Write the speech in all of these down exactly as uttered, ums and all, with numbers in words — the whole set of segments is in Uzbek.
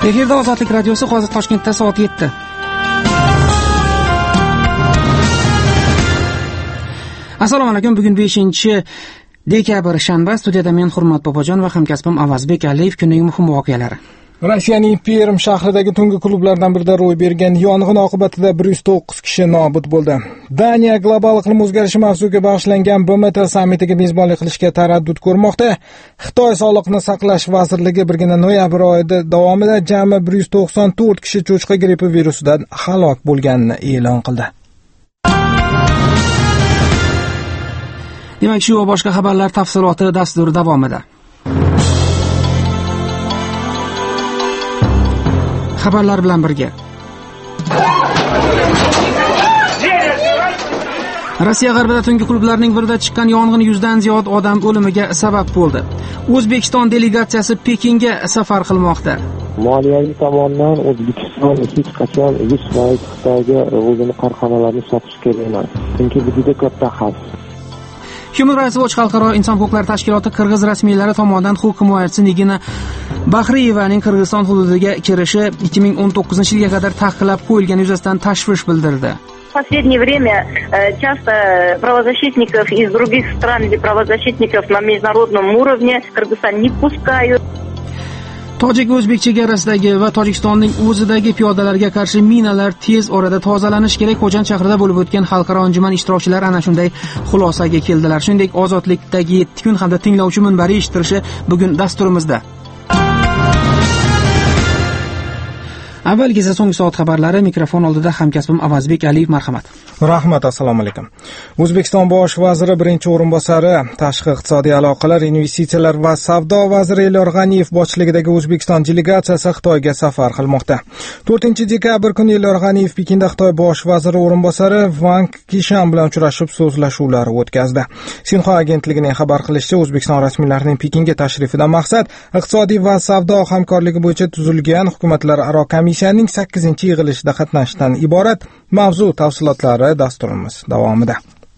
Efirda Ozodlik radiosi, hozir Toshkentda soat yetti. Assalomu alaykum. Bugun beshinchi dekabr shanba. Studiyada men Hurmat Bobojon va hamkasbim Avazbek Aliyev. Kunning muhim voqealari. Rossiyaning Perm shahridagi tungi klublardan birida ro'y bergan yong'in oqibatida bir yuz to'qqiz kishi nobud bo'ldi. Daniya global iqlim o'zgarishi mavzuga bag'ishlangan B M T sammitiga mezbonlik qilishga taraddud ko'rmoqda. Xitoy Sog'liqni saqlash vazirligi birgina noyabr oyida davomida jami bir yuz to'qson to'rt kishi cho'chqa grippi virusidan halok bo'lganini e'lon qildi. Demak, shu va boshqa xabarlar tafsiloti dastur davomida. Xabarlar bilan birga. Rossiya g'arbida tungi klublarning birida chiqqan yong'in yuzdan ziyod odam o'limiga sabab bo'ldi. O'zbekiston delegatsiyasi Pekinga safar qilmoqda. Moliyaviy tomondan O'zbekiston hech qachon yuz foiz Xitoyga o'zini korxonalarini sotish kerak emas. Chunki bu juda katta xavf. Human Rights Watch xalqaro inson huquqlari tashkiloti Qirg'iz rasmiylari tomonidan huquq himoyachisi Nigina Bahriyevaning Qirg'iziston hududiga kirishi ikki ming o'n to'qqizinchi yilga qadar taqiqlab qo'yilgani yuzasidan tashvish bildirdi. В последнее время часто правозащитников из других стран или правозащитников на международном уровне Кыргызстан не пускают. Tojik-o'zbek chegarasidagi va Tojikistonning o'zidagi piyodalarga qarshi minalar tez orada tozalanishi kerak. Xo'jand shahrida bo'lib o'tgan xalqaro anjuman ishtirokchilari ana shunday xulosaga keldilar. Shuningdek, ozodlikdagi yetti kun hamda tinglovchi minbari eshittirishi bugun dasturimizda. Avvalgi esa so'nggi soat xabarlari. Mikrofon oldida hamkasbim Avazbek Aliyev, marhamat. Rahmat, assalomu alaykum. O'zbekiston bosh vaziri birinchi o'rinbosari, tashqi iqtisodiy aloqalar, investitsiyalar va savdo vaziri Elyor G'aniyev boshchiligidagi O'zbekiston delegatsiyasi Xitoyga safar qilmoqda. to'rtinchi dekabr kuni Elyor G'aniyev Pekinda Xitoy bosh vaziri o'rinbosari Wang Qishan bilan uchrashib so'zlashuvlar o'tkazdi. Sinxua agentligining xabar qilishicha, O'zbekiston rasmiylarining Pekinga tashrifidan maqsad iqtisodiy va savdo hamkorligi bo'yicha tuzilgan hukumatlararo komissiyaning sakkizinchi yig'ilishida qatnashishdan iborat. Mavzu tafsilotlari dasturimiz davomida.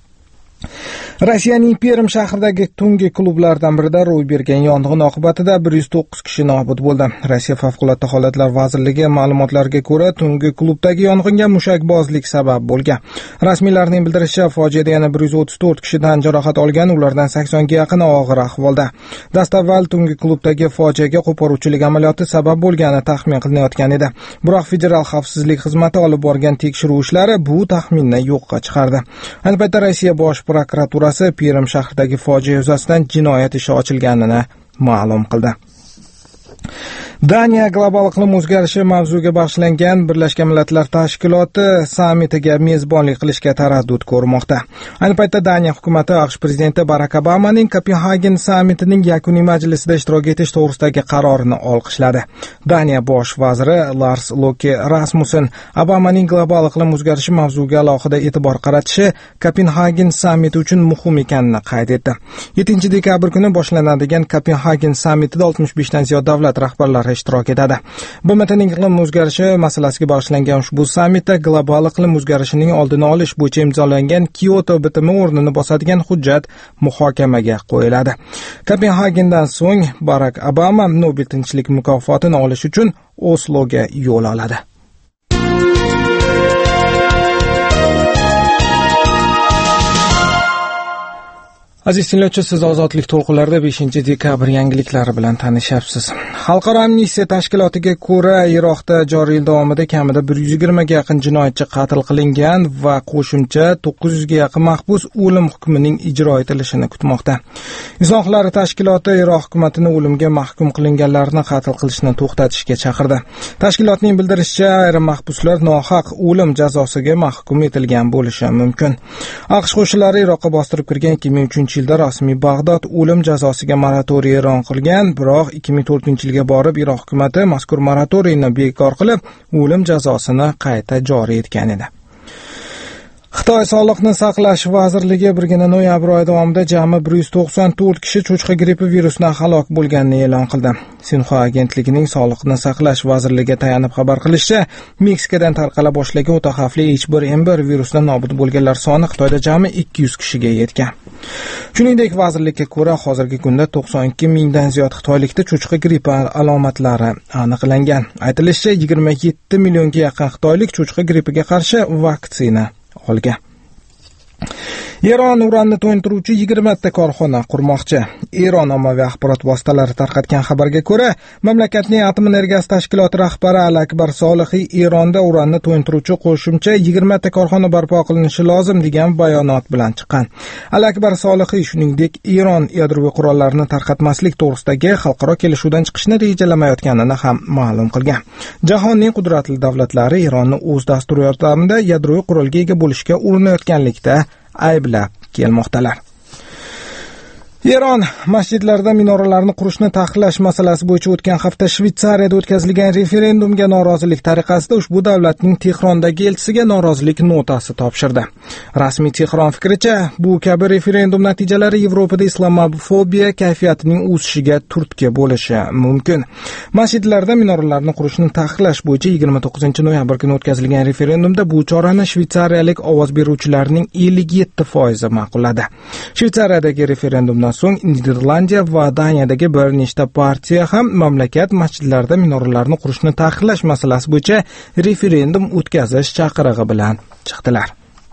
Rossiyaning Perm shahridagi tungi klublardan birida ro'y bergan yong'in oqibatida bir yuz to'qqiz kishi nobud bo'ldi. Rossiya favqulodda holatlar vazirligi ma'lumotlariga ko'ra, tungi klubdagi yong'inga mushakbozlik sabab bo'lgan. Rasmiylarning bildirishicha, fojiada yana bir yuz o'ttiz to'rt kishidan jarohat olgan, ulardan saksonga yaqini og'ir ahvolda. Dastavval tungi klubdagi fojiaga qo'poruvchilik amaliyoti sabab bo'lgani taxmin qilinayotgan edi. Biroq Federal xavfsizlik xizmati olib borgan tekshiruv ishlari bu taxminni yo'qqa chiqardi. Ayni paytda Rossiya bosh prokuraturasi Perm shahridagi fojia yuzasidan jinoyat ishi ochilganini ma'lum qildi. Daniya global iqlim o'zgarishi mavzuga bag'ishlangan Birlashgan Millatlar Tashkiloti sammitiga mezbonlik qilishga taraddud ko'rmoqda. Ayni paytda Daniya hukumati AQSh prezidenti Barak Obamaning Kopenhagen sammitining yakuniy majlisida ishtirok etish to'g'risidagi qarorini olqishladi. Daniya bosh vaziri Lars Løkke Rasmussen Obamaning global iqlim o'zgarishi mavzuga alohida e'tibor qaratishi Kopenhagen sammiti uchun muhim ekanini qayd etdi. yettinchi dekabr kuni boshlanadigan Kopenhagen sammitida oltmish besh dan ziyod davlat rahbarlari ishtirok etadi. B M T'ning iqlim o'zgarishi masalasiga bag'ishlangan ushbu sammitda global iqlim o'zgarishining oldini olish bo'yicha imzolangan Kyoto bitimi o'rnini bosadigan hujjat muhokamaga qo'yiladi. Kopenhagendan so'ng Barak Obama Nobel tinchlik mukofotini olish uchun Osloga yo'l oladi. Aziz tinglovchi, siz ozodlik to'lqinlarida beshinchi dekabr yangiliklari bilan tanishyapsiz. Xalqaro amnistiya tashkilotiga ko'ra, Iroqda joriy yil davomida kamida bir yuz yigirmaga yaqin jinoyatchi qatl qilingan va qo'shimcha to'qqiz yuzga yaqin mahbus o'lim hukmining ijro etilishini kutmoqda. Inson huquqlari tashkiloti Iroq hukumatini o'limga mahkum qilinganlarni qatl qilishni to'xtatishga chaqirdi. Tashkilotning bildirishicha, ayrim mahbuslar nohaq o'lim jazosiga mahkum etilgan bo'lishi mumkin. AQSh qo'shinlari Iroqqa bostirib kirgan ikki ming uchinchi yilda rasmiy Bag'dod o'lim jazosiga moratoriy e'lon qilgan, biroq ikki ming to'rtinchi yilga borib Iroq hukumati mazkur moratoriyni bekor qilib, o'lim jazosini qayta joriy etgan edi. Xitoy Sog'liqni saqlash vazirligi birgina noyabr oyi davomida jami bir yuz to'qson to'rt kishi cho'chqa grippi virusidan halok bo'lganini e'lon qildi. Sinxua agentligining Sog'liqni saqlash vazirligiga tayanib xabar qilishicha, Meksikadan tarqala boshlagan o'ta xavfli H bir N bir virusidan nobud bo'lganlar soni Xitoyda jami ikki yuz kishiga yetgan. Shuningdek, vazirlikka ko'ra, hozirgi kunda to'qson ikki mingdan ziyod xitoylikda cho'chqa grippi alomatlari aniqlangan. Aytilishicha, yigirma yetti millionga yaqin xitoylik cho'chqa grippiga qarshi vaksina olgan. Eron uranni to'yintiruvchi yigirma ta korxona qurmoqchi. Eron ommaviy axborot vositalari tarqatgan xabarga ko'ra, mamlakatning atom energiyasi tashkiloti rahbari Al-Akbar Solihiy Eronda uranni to'yintiruvchi qo'shimcha yigirma ta korxona barpo qilinishi lozim degan bayonot bilan chiqqan. Al-Akbar Solihiy shuningdek, Eron yadroviy qurollarni tarqatmaslik to'g'risidagi xalqaro kelishuvdan chiqishni rejalamayotganini ham ma'lum qilgan. Jahonning qudratli davlatlari Eronni o'z dasturi yordamida yadroviy qurolga ega bo'lishga urinayotganlikda ayblab kelmoqdalar. Eron masjidlarda minoralarni qurishni taqiqlash masalasi bo'yicha o'tgan hafta Shvetsariyada o'tkazilgan referendumga norozilik tariqasida ushbu davlatning Tehrondagi elchisiga norozilik notasi topshirdi. Rasmiy Tehron fikricha, bu kabi referendum natijalari Yevropada islomofobiya kayfiyatining o'sishiga turtki bo'lishi mumkin. Masjidlarda minoralarni qurishni taqiqlash bo'yicha yigirma to'qqizinchi noyabr kuni o'tkazilgan referendumda bu chorani shvetsariyalik ovoz beruvchilarning ellik yetti foizi ma'qulladi. Shvetsariyadagi referendumdan so'ng Niderlandiya va Daniyadagi bir nechta partiya ham mamlakat masjidlarida minoralarni qurishni taqiqlash masalasi bo'yicha referendum o'tkazish chaqirig'i bilan chiqdilar.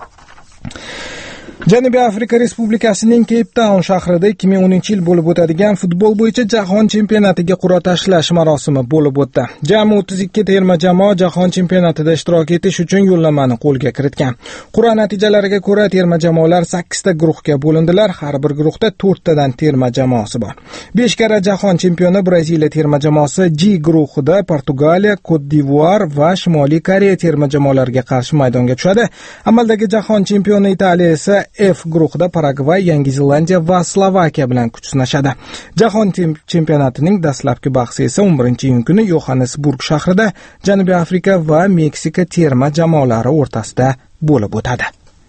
Janubiy Afrika Respublikasining Cape Town shahrida ikki ming o'ninchi yil bo'lib o'tadigan futbol bo'yicha jahon chempionatiga qur'a tashlash marosimi bo'lib o'tdi. Jami o'ttiz ikki terma jamoa jahon chempionatida ishtirok etish uchun yo'llanmani qo'lga kiritgan. Qur'a natijalariga ko'ra terma jamoalar sakkiz ta guruhga bo'lindilar. Har bir guruhda to'rt tadan terma jamoasi bor. besh karra jahon chempioni Braziliya terma jamoasi G guruhida Portugaliya, Cote d'Ivoire va Shimoliy Koreya terma jamoalariga qarshi maydonga tushadi. Amaldagi jahon chempioni Italiya esa F guruhida Paragvay, Yangi Zelandiya va Slovakiya bilan kuch sinashadi. Jahon chempionatining dastlabki bahsi esa o'n birinchi iyun kuni Yohannesburg shahrida Janubiy Afrika va Meksika terma jamoalari o'rtasida bo'lib o'tadi.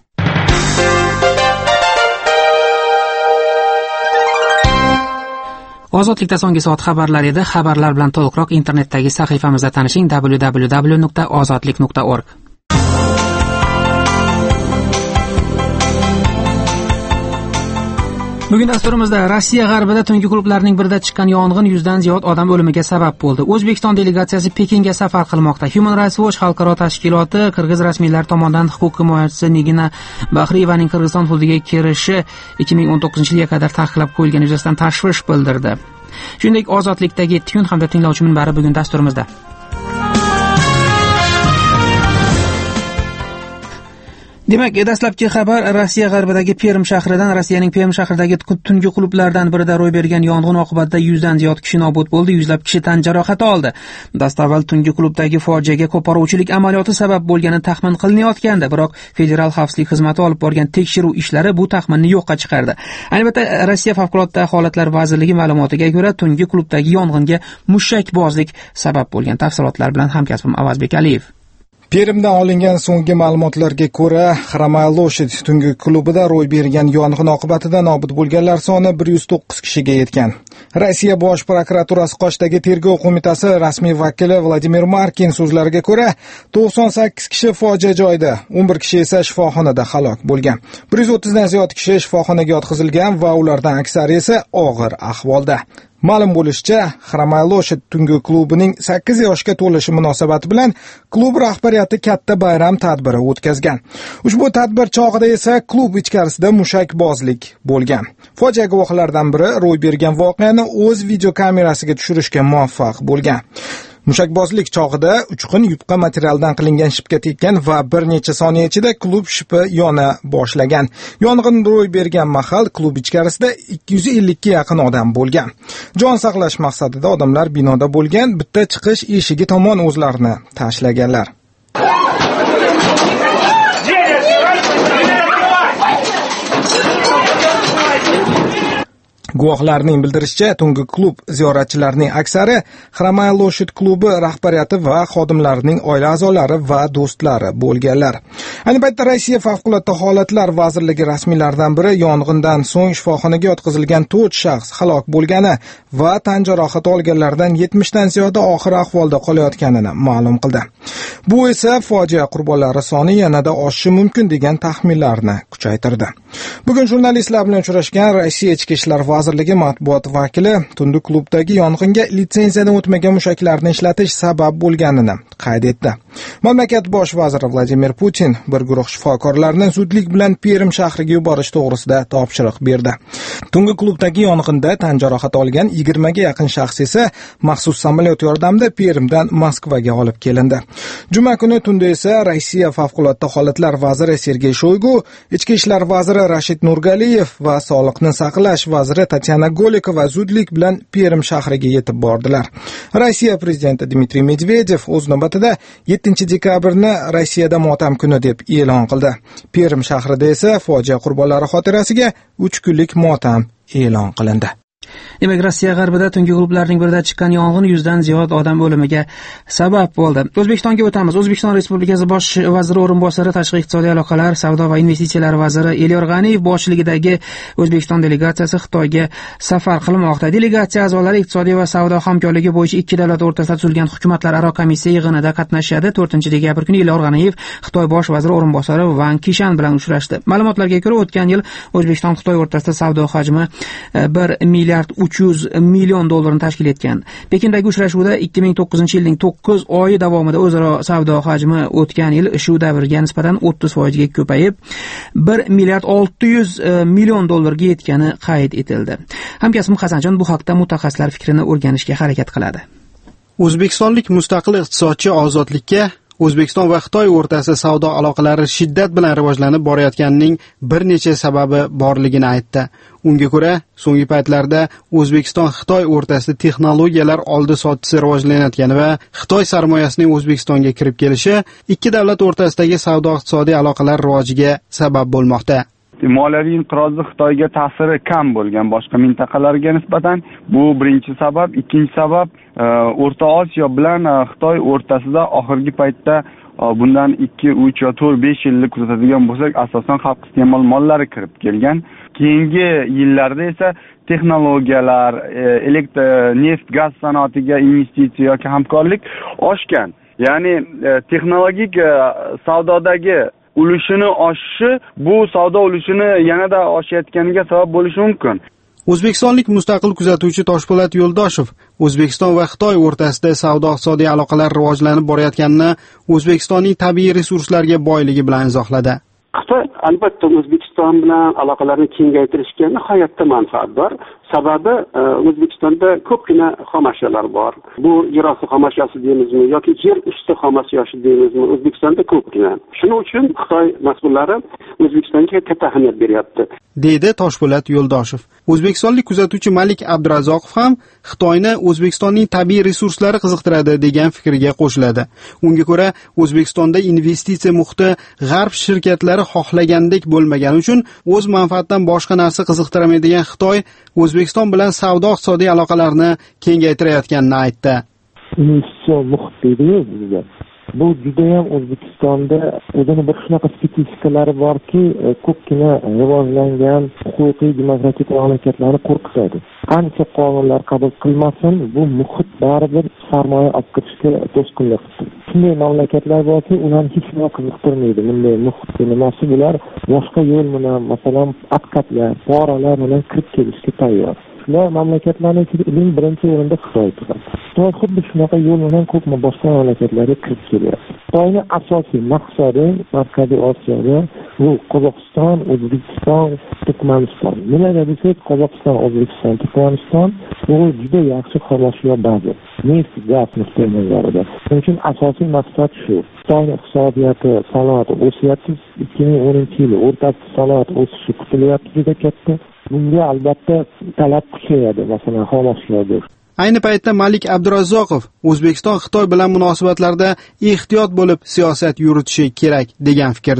Ozodlikda so'nggi soat xabarlari edi. Xabarlar bilan to'liqroq internetdagi sahifamizda tanishing w w w nuqta ozodlik nuqta org. Bugun dasturimizda Rossiya g'arbida tungi klublarning birida chiqqan yong'in yuzdan ziyod odam o'limiga sabab bo'ldi. O'zbekiston delegatsiyasi Pekinga safar qilmoqda. Human Rights Watch xalqaro tashkiloti Qirg'iz rasmiylari tomonidan huquq himoyachisi Nigina Bahriyevaning Qirg'iziston hududiga kirishi ikki ming o'n to'qqizinchi yilga qadar taqiqlab qo'yilgani yuzasidan tashvish bildirdi. Shuningdek, ozodlikdagi yetti kun hamda tinglovchi minbari bugun dasturimizda. Demak, dastlabki xabar Rossiya g'arbidagi Perm shahridan. Rossiyaning Perm shahridagi tungi klublardan birida ro'y bergan yong'in oqibatida yuzdan ziyod kishi nobud bo'ldi, yuzlab kishi tan jarohati oldi. Dastavval tungi klubdagi fojiaga qo'poruvchilik amaliyoti sabab bo'lgani taxmin qilinayotgandi, biroq Federal xavfsizlik xizmati olib borgan tekshiruv ishlari bu taxminni yo'qqa chiqardi. Albatta, Rossiya favqulodda holatlar vazirligi ma'lumotiga ko'ra, tungi klubdagi yong'inga mushakbozlik sabab bo'lgan. Tafsilotlar bilan hamkasbim Avazbek Aliyev. Permdan olingan so'nggi ma'lumotlarga ko'ra, Xramay-Loshid tungi klubida ro'y bergan yong'in oqibatida nobud bo'lganlar soni bir yuz to'qqiz kishiga yetgan. Rossiya Bosh prokuraturasi Qoshdagi tergov qo'mitasi rasmiy vakili Vladimir Markin so'zlariga ko'ra, to'qson sakkiz kishi fojia joyida, o'n bir kishi esa shifoxonada halok bo'lgan. bir yuz o'ttizdan ziyod kishi shifoxonaga yotqizilgan va ulardan aksari esa og'ir ahvolda. Ma'lum bo'lishicha, Xramay-Loshid tungi klubining sakkiz yoshga to'lishi munosabati bilan klub rahbariyati katta bayram tadbiri o'tkazgan. Ushbu tadbir chog'ida esa klub ichkarisida mushakbozlik bo'lgan. Fojia guvohlaridan biri ro'y bergan voqeani o'z videokamerasiga tushirishga muvaffaq bo'lgan. Mushakbozlik chog'ida uchqun yupqa materialdan qilingan shipga tekkan va bir necha soniya ichida klub shipi yona boshlagan. Yong'in ro'y bergan mahal klub ichkarisida ikki yuz ellik ga yaqin odam bo'lgan. Jon saqlash maqsadida odamlar binoda bo'lgan, bitta chiqish eshigi tomon o'zlarini tashlaganlar. Guvohlarning bildirishicha, tungi klub ziyoratchilarining aksari Xramay Loshit klubi rahbariyati va xodimlarining oila a'zolari va do'stlari bo'lganlar. Ayni paytda Rossiya favqulodda holatlar vazirligi rasmiylaridan biri yong'indan so'ng shifoxonaga yotqizilgan to'rt shaxs halok bo'lgani va tan jarohati olganlardan yetmishdan ziyodi og'ir ahvolda qolayotganini ma'lum qildi. Bu esa fojia qurbonlari soni yanada oshishi mumkin degan taxminlarni kuchaytirdi. Bugun jurnalistlar bilan uchrashgan Rossiya ichki ishlar vazirligi matbuot vakili tungi klubdagi yong'inga litsenziyadan o'tmagan mushaklarni ishlatish sabab bo'lganini qayd etdi. Mamlakat bosh vaziri Vladimir Putin bir guruh shifokorlarni zudlik bilan Perm shahriga yuborish to'g'risida topshiriq berdi. Tungi klubdagi yong'inda tan jarohati olgan yigirmaga yaqin shaxs esa maxsus samolyot yordamida Permdan Moskvaga olib kelindi. Juma kuni tunda esa Rossiya favqulodda holatlar vaziri Sergey Shoygu, ichki ishlar vaziri Rashid Nurgaliyev va sog'liqni saqlash vaziri Tatyana Golikova zudlik bilan Perm shahriga yetib bordilar. Rossiya prezidenti Dmitriy Medvedev o'z navbatida yettinchi dekabrni Rossiyada motam kuni deb e'lon qildi. Perm shahrida esa fojia qurbonlari xotirasiga uch kunlik motam e'lon qilindi. Demak, Rossiya g'arbida tungi klublarning birida chiqqan yong'in yuzdan ziyod odam o'limiga sabab bo'ldi. O'zbekistonga o'tamiz. O'zbekiston Respublikasi bosh vaziri o'rinbosari, tashqi iqtisodiy aloqalar, savdo va investitsiyalar vaziri Elyor G'aniyev boshchiligidagi O'zbekiston delegatsiyasi Xitoyga safar qilmoqda. Delegatsiya a'zolari iqtisodiy va savdo hamkorligi bo'yicha ikki davlat o'rtasida tuzilgan hukumatlararo komissiya yig'inida qatnashadi. to'rtinchi dekabr kuni Elyor G'aniyev Xitoy bosh vaziri o'rinbosari Wang Qishan bilan uchrashdi. Ma'lumotlarga ko'ra, o'tgan yil O'zbekiston Xitoy o'rtasida savdo hajmi bir milliard uch yuz million dollarni tashkil etgan. Pekindagi uchrashuvda ikki ming to'qqizinchi yilning to'qqiz oyi davomida o'zaro savdo hajmi o'tgan yil shu davrga nisbatan o'ttiz foizga ko'payib bir milliard olti yuz million dollarga yetgani qayd etildi. Hamkasbim Hasanjon bu haqda mutaxassislar fikrini o'rganishga harakat qiladi. O'zbekistonlik mustaqil iqtisodchi Ozodlikka O'zbekiston va Xitoy o'rtasida savdo aloqalari shiddat bilan rivojlanib borayotganining bir necha sababi borligini aytdi. Unga ko'ra, so'nggi paytlarda O'zbekiston-Xitoy o'rtasida texnologiyalar oldi-sotisi rivojlanayotgani va Xitoy sarmoyasining O'zbekistonga kirib kelishi ikki davlat o'rtasidagi savdo-iqtisodiy aloqalar rivojiga sabab bo'lmoqda. Moliyaviy inqirozni Xitoyga ta'siri kam bo'lgan boshqa mintaqalarga nisbatan bu birinchi sabab. Ikkinchi sabab, O'rta Osiyo bilan Xitoy o'rtasida oxirgi paytda bundan ikki, uch yo to'rt, besh yillik kuzatadigan bo'lsak, asosan xalq iste'mol mollari kirib kelgan. Keyingi yillarda esa texnologiyalar, elektr, neft, gaz sanoatiga investitsiya yoki hamkorlik oshgan. Ya'ni texnologik savdodagi ulushini oshishi bu savdo ulushini yanada oshayotganiga sabab bo'lishi mumkin. O'zbekistonlik mustaqil kuzatuvchi Toshpo'lat Yo'ldoshev O'zbekiston va Xitoy o'rtasida savdo-iqtisodiy aloqalar rivojlanib borayotganini O'zbekistonning tabiiy resurslarga boyligi bilan izohladi. Xitoy albatta O'zbekiston bilan aloqalarni kengaytirishga nihoyatda manfaatdor. Sababi O'zbekistonda ko'pgina xomashyolar bor. Bu yer osti xomashyasi deymizmi yoki yer usti xomashyasi deymizmi, O'zbekistonda ko'pgina. Shuning uchun Xitoy mas'ullari O'zbekistonga katta ahamiyat beryapti, deydi Toshpo'lat Yo'ldoshev. O'zbekistonlik kuzatuvchi Malik Abdurazzoqov ham Xitoyni O'zbekistonning tabiiy resurslari qiziqtiradi degan fikrga qo'shiladi. Unga ko'ra, O'zbekistonda investitsiya muhiti g'arb shirkatlari xohlagandek bo'lmagani uchun o'z manfaatidan boshqa narsa qiziqtirmaydigan Xitoy O'zbekiston bilan savdo-iqtisodiy aloqalarni kengaytirayotganini aytdi. Investitsiya muhiti bizga bu juda ham O'zbekistonda o'zini bir shunaqa spesifikalari borki, ko'pgina rivojlangan huquqiy demokratik mamlakatlarni qo'rqitadi. Qancha qonunlar qabul qilmasin, bu muhit baribir sarmoya olib kirishga to'sqinlik qiladi. Shunday mamlakatlar borki, ularni hech nima qiziqtirmaydi. Bunday muhitni nimasi bular boshqa yo'l bilan, masalan, akatlar, poralar bilan kirib kelishga tayyor. Ular mamlakatlarning ichida birinchi o'rinda Xitoy turadi. Xitoy xuddi shunaqa yo'l bilan ko'pmi boshqa mamlakatlarga kirib kelyapti. Xitoyning asosiy maqsadi Markaziy Osiyoda bu Qozog'iston, O'zbekiston, Turkmaniston. Nimaga desak, Qozog'iston, O'zbekiston, Turkmaniston bu juda yaxshi xomashyo baza. Neft, gaz muhtojlarida. Shuning uchun asosiy maqsad shu. Xitoyning iqtisodiyoti, sanoati o'syapti. ikki ming o'ninchi yil o'rtacha sanoat o'sishi kutilyapti juda katta. Bunga albatta talab kuchayadi, masalan, xomashyoga. Ayni paytda Malik Abdurazzoqov O'zbekiston Xitoy bilan munosabatlarda ehtiyot bo'lib siyosat yuritishi kerak degan fikrda.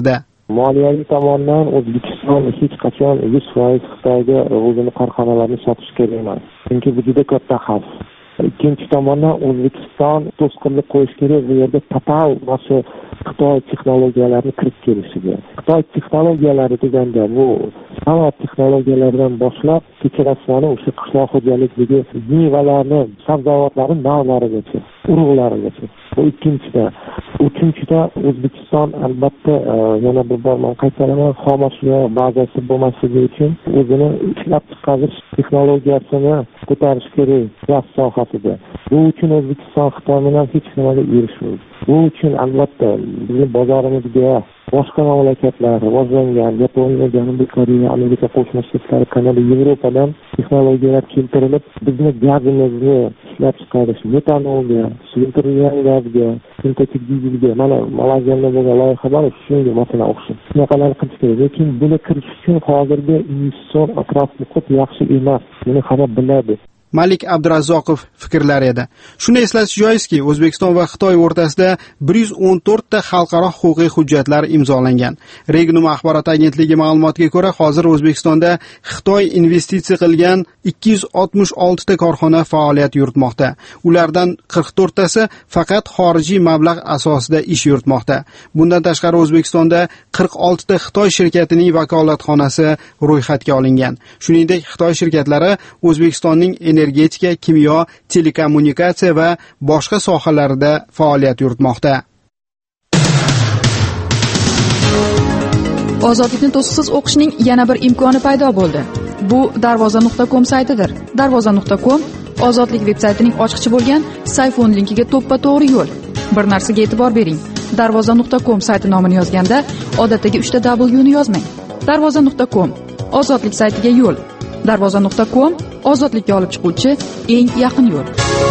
Moliyaviy tomondan O'zbekiston hech qachon yuz foiz Xitoyga o'zini korxonalarini sotish kerak emas. Chunki bu juda katta xavf. Ikkinchi tomondan O'zbekiston to'sqinlik qo'yish kerak bu yerda total o'sha Xitoy texnologiyalarini kirib kelishiga. Xitoy texnologiyalari deganda bu sanoat texnologiyalaridan boshlab kechirasini o'sha qishloq xo'jalikligi mevalarni, sabzavotlarni navlarigacha, urug'larigacha. Bu ikkinchida. Uchinchida O'zbekiston albatta yana bir bor men qaytaraman, xomashyo bazasi bo'lmasligi uchun o'zini ishlab chiqarish texnologiyasini ko'tarish kerak gaz sohasida. Bu uchun O'zbekiston Xitoy bilan hech nimaga erishmaydi. Bu uchun albatta bizning bozorimizga boshqa mamlakatlar, rivojlangan Yaponiya, Janubiy Koreya, Amerika Qo'shma Shtatlari, Kanada, Yevropadan texnologiyalar keltirilib, bizning gazimizni ishlab chiqarish, metanolga, suyultirilgan gazga, sintetik dizelga, mana Malayziyada bo'lgan loyiha bor, shunga masalan o'xshash. Shunaqalar qilish kerak. Lekin buni kirish uchun hozirgi investitsion atrof-muhit yaxshi emas. Buni hamma biladi. Malik Abdurazzoqov fikrlari edi. Shuni eslatish joizki, O'zbekiston va Xitoy o'rtasida bir yuz o'n to'rt ta xalqaro huquqiy hujjatlar imzolangan. Regnum axborot agentligi ma'lumotiga ko'ra, hozir O'zbekistonda Xitoy investitsiya qilgan ikki yuz oltmish olti ta korxona faoliyat yuritmoqda. Ulardan qirq to'rt tasi faqat xorijiy mablag' asosida ish yuritmoqda. Bundan tashqari O'zbekistonda qirq olti ta Xitoy shirkatining vakolatxonasi ro'yxatga olingan. Shuningdek, Xitoy shirkatlari O'zbekistonning energetika, kimyo, telekommunikatsiya va boshqa sohalarida faoliyat yuritmoqda. Ozodlikni to'siqsiz o'qishning yana bir imkoni paydo bo'ldi. Bu darvoza nuqta com saytidir. darvoza nuqta com Ozodlik veb-saytining ochiqchi bo'lgan Sayfon linkiga to'ppa-to'g'ri yo'l. Bir narsaga e'tibor bering. darvoza nuqta com sayti nomini yozganda odatdagi uchta W ni yozmang. darvoza nuqta com Ozodlik saytiga yo'l. darvoza nuqta com ozodlikka olib chiquvchi eng yaqin yo'l.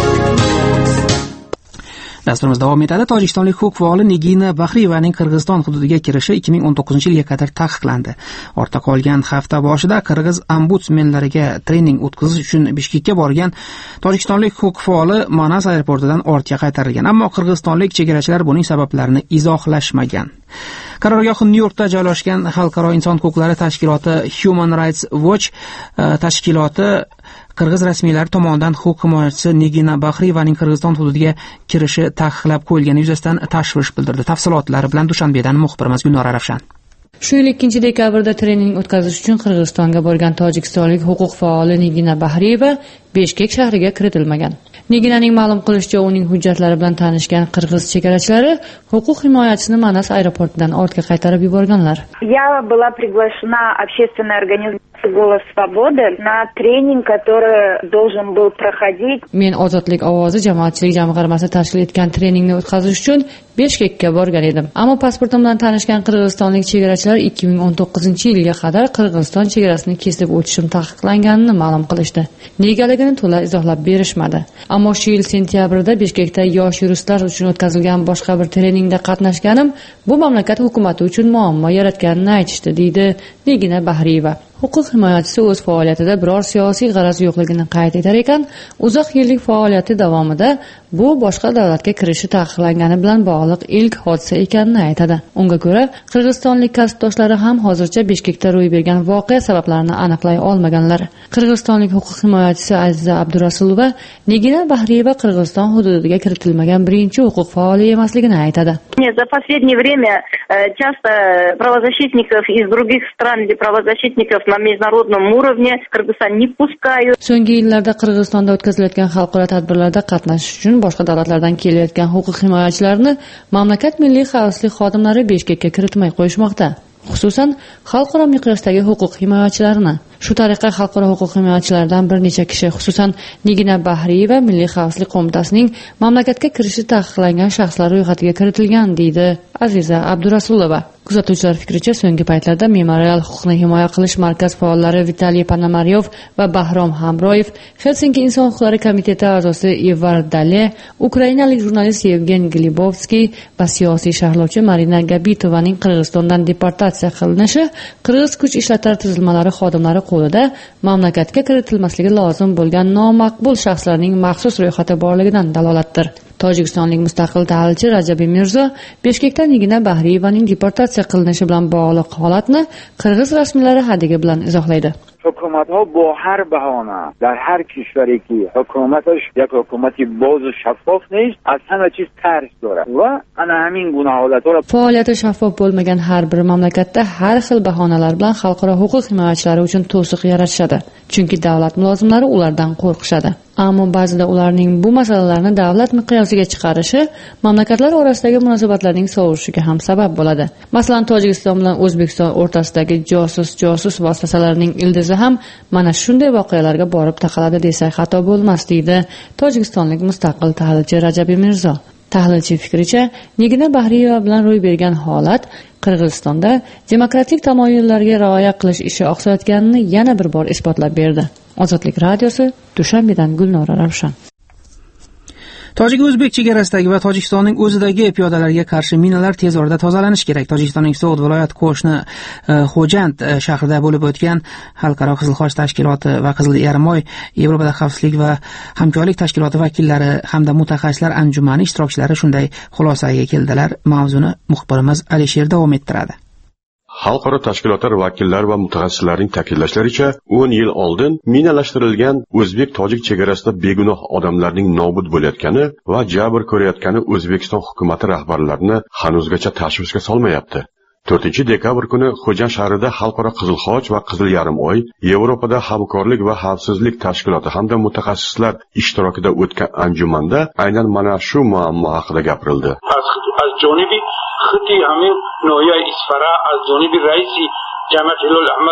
Dasturimiz davom etadi. Tojikistonlik huquq faoli Nigina Bahriyevaning Qirg'iziston hududiga kirishi ikki ming o'n to'qqizinchi yilga qadar taqiqlandi. Ortda qolgan hafta boshida Qirg'iz ombudsmenlariga trening o'tkazish uchun Bishkekka borgan tojikistonlik huquq faoli Manas aeroportidan ortga qaytarilgan. Ammo qirg'izistonlik chegarachilar buning sabablarini izohlashmagan. Qarorgohi Nyu-Yorkda joylashgan xalqaro inson huquqlari tashkiloti Human Rights Watch tashkiloti Qirg'iz rasmiylari tomonidan huquq himoyachisi Nigina Bahriyevaning Qirg'iziston hududiga kirishi taqiqlab qo'yilgani yuzasidan tashvish bildirdi. Tafsilotlari bilan Dushanbedan muxbirimiz Gulnora Ravshan. Shu yil ikkinchi dekabrda trening o'tkazish uchun Qirg'izistonga borgan tojikistonlik huquq faoli Nigina Bahriyeva Bishkek shahriga kiritilmagan. Niginaning ma'lum qilishicha, uning hujjatlari bilan tanishgan qirg'iz chegarachilari huquq himoyachisini Manas aeroportidan ortga qaytarib yuborganlar. Я была приглашена общественной организацией «Голос свободы» на тренинг, который должен был проходить. Men Ozodlik ovozi jamoatchilik jamg'armasi tashkil etgan treningni o'tkazish uchun Bishkekka borgan edim. Ammo pasportim bilan tanishgan qirg'izistonlik chegarachilar ikki ming o'n to'qqizinchi yilga qadar Qirg'iziston chegarasini kesib o'tishim taqiqlanganini ma'lum qilishdi. Negaligini to'la izohlab berishmadi. Ammo shu yil sentyabrda Bishkekda yosh yuristlar uchun o'tkazilgan boshqa bir treningda qatnashganim bu mamlakat hukumati uchun muammo yaratganini aytishdi, deydi Nigina Bahriyeva. Huquq himoyachisi o'z faoliyatida biror siyosiy g'araz yo'qligini qayd etar ekan, uzoq yillik faoliyati davomida bu boshqa davlatga kirishi taqiqlangani bilan bog'liq ilk hodisa ekanini aytadi. Unga ko'ra, qirg'izistonlik kasbdoshlari ham hozircha Bishkekda ro'y bergan voqea sabablarini aniqlay olmaganlar. Qirg'izistonlik huquq himoyachisi Aziza Abdurasulova Nigina Bahriyeva Qirg'iziston hududiga kiritilmagan birinchi huquq faoli emasligini aytadi. За последнее время часто правозащитников из других стран или правозащитников на международном уровне Qirg'iziston не пускают. So'nggi yillarda Qirg'izistonda o'tkazilayotgan xalqaro tadbirlarda qatnashish uchun boshqa davlatlardan kelayotgan huquq himoyachilarini mamlakat milliy xavfsizlik xodimlari Bishkekka kiritmay qo'yishmoqda. Xususan, xalqaro miqyosdagi huquq himoyachilarini. Shu tariqa xalqaro huquq himoyachilaridan bir necha kishi, xususan Nigina Bahriyeva Milliy xavfsizlik qo'mitasining mamlakatga kirishi taqiqlangan shaxslar ro'yxatiga kiritilgan, deydi Aziza Abdurasulova. Kuzatuvchilar fikricha, so'nggi paytlarda Memorial huquqni himoya qilish markaz faollari Vitaliy Panomaryov va Bahrom Hamroyev, Helsinki inson huquqlari komiteti a'zosi Ivar Dale, ukrainalik jurnalist Yevgen Glibovskiy va siyosiy sharhlovchi Marina Gabitovaning Qirg'izistondan deportatsiya qilinishi qirg'iz kuch ishlatar tuzilmalari xodimlari qo'lida mamlakatga kiritilmasligi lozim bo'lgan nomaqbul shaxslarning maxsus ro'yxati borligidan dalolatdir. Tojikistonlik mustaqil tahlilchi Rajabiy Mirzo Bishkekda Nigina Bahriyevaning deportatsiya qilinishi bilan bog'liq holatni qirg'iz rasmiylari hadigi bilan izohlaydi. حکومت‌ها با هر بهانه در هر کشوری که حکومتش یک حکومتی باز و شفاف نیست از همه چیز ترس داره و ana همین گونه حالت‌ها را faoliyati shaffof bo'lmagan har bir mamlakatda har xil bahonalar bilan xalqaro huquq himoyachilari uchun to'siq yaratishadi, chunki davlat mulozimlari ulardan qo'rqishadi. Ammo ba'zida ularning bu masalalarni davlat miqyosiga chiqarishi mamlakatlar orasidagi munosabatlarning sovurishiga ham sabab bo'ladi. Masalan, Tojikiston bilan O'zbekiston o'rtasidagi josus-josus vositasalarining ildizi ham mana shunday voqealarga borib taqaladi desak xato bo'lmas, deydi tojikistonlik mustaqil tahlilchi Rajabiy Mirzo. Tahlilchi fikricha, Nigina Bahriyeva bilan ro'y bergan holat Qirg'izistonda demokratik tamoyillarga rioya qilish ishi oqsayotganini yana bir bor isbotlab berdi. Ozodlik radiosi, Dushanbedan Gulnora Ravshan. Tojik-o'zbek chegarasidagi va Tojikistonning o'zidagi piyodalarga qarshi minalar tez orada tozalanishi kerak. Tojikistonning So'g'd viloyat qo'shni Xo'jand shahrida bo'lib o'tgan Xalqaro Qizil Xoch tashkiloti va Qizil Yarmoy Yevropada xavfsizlik va hamkorlik tashkiloti vakillari hamda mutaxassislar anjumani ishtirokchilari shunday xulosaga keldilar. Mavzuni muxbirimiz Alisher davom ettiradi. Xalqaro tashkilotlar vakillari va mutaxassislarning ta'kidlashlaricha, o'n yil oldin minalashtirilgan o'zbek-tojik chegarasida begunoh odamlarning nobud bo'layotgani va jabr ko'rayotgani O'zbekiston hukumati rahbarlarini hanuzgacha tashvishga solmayapti. to'rtinchi dekabr kuni Xo'jand shahrida Xalqaro Qizil Xoch va Qizil Yarmoy Yevropada hamkorlik va xavfsizlik tashkiloti hamda mutaxassislar ishtirokida o'tgan anjumanda aynan mana shu muammo haqida gapirildi. خطی همین نوعی اسفره از جانب رئیس جمعیت هلال احمر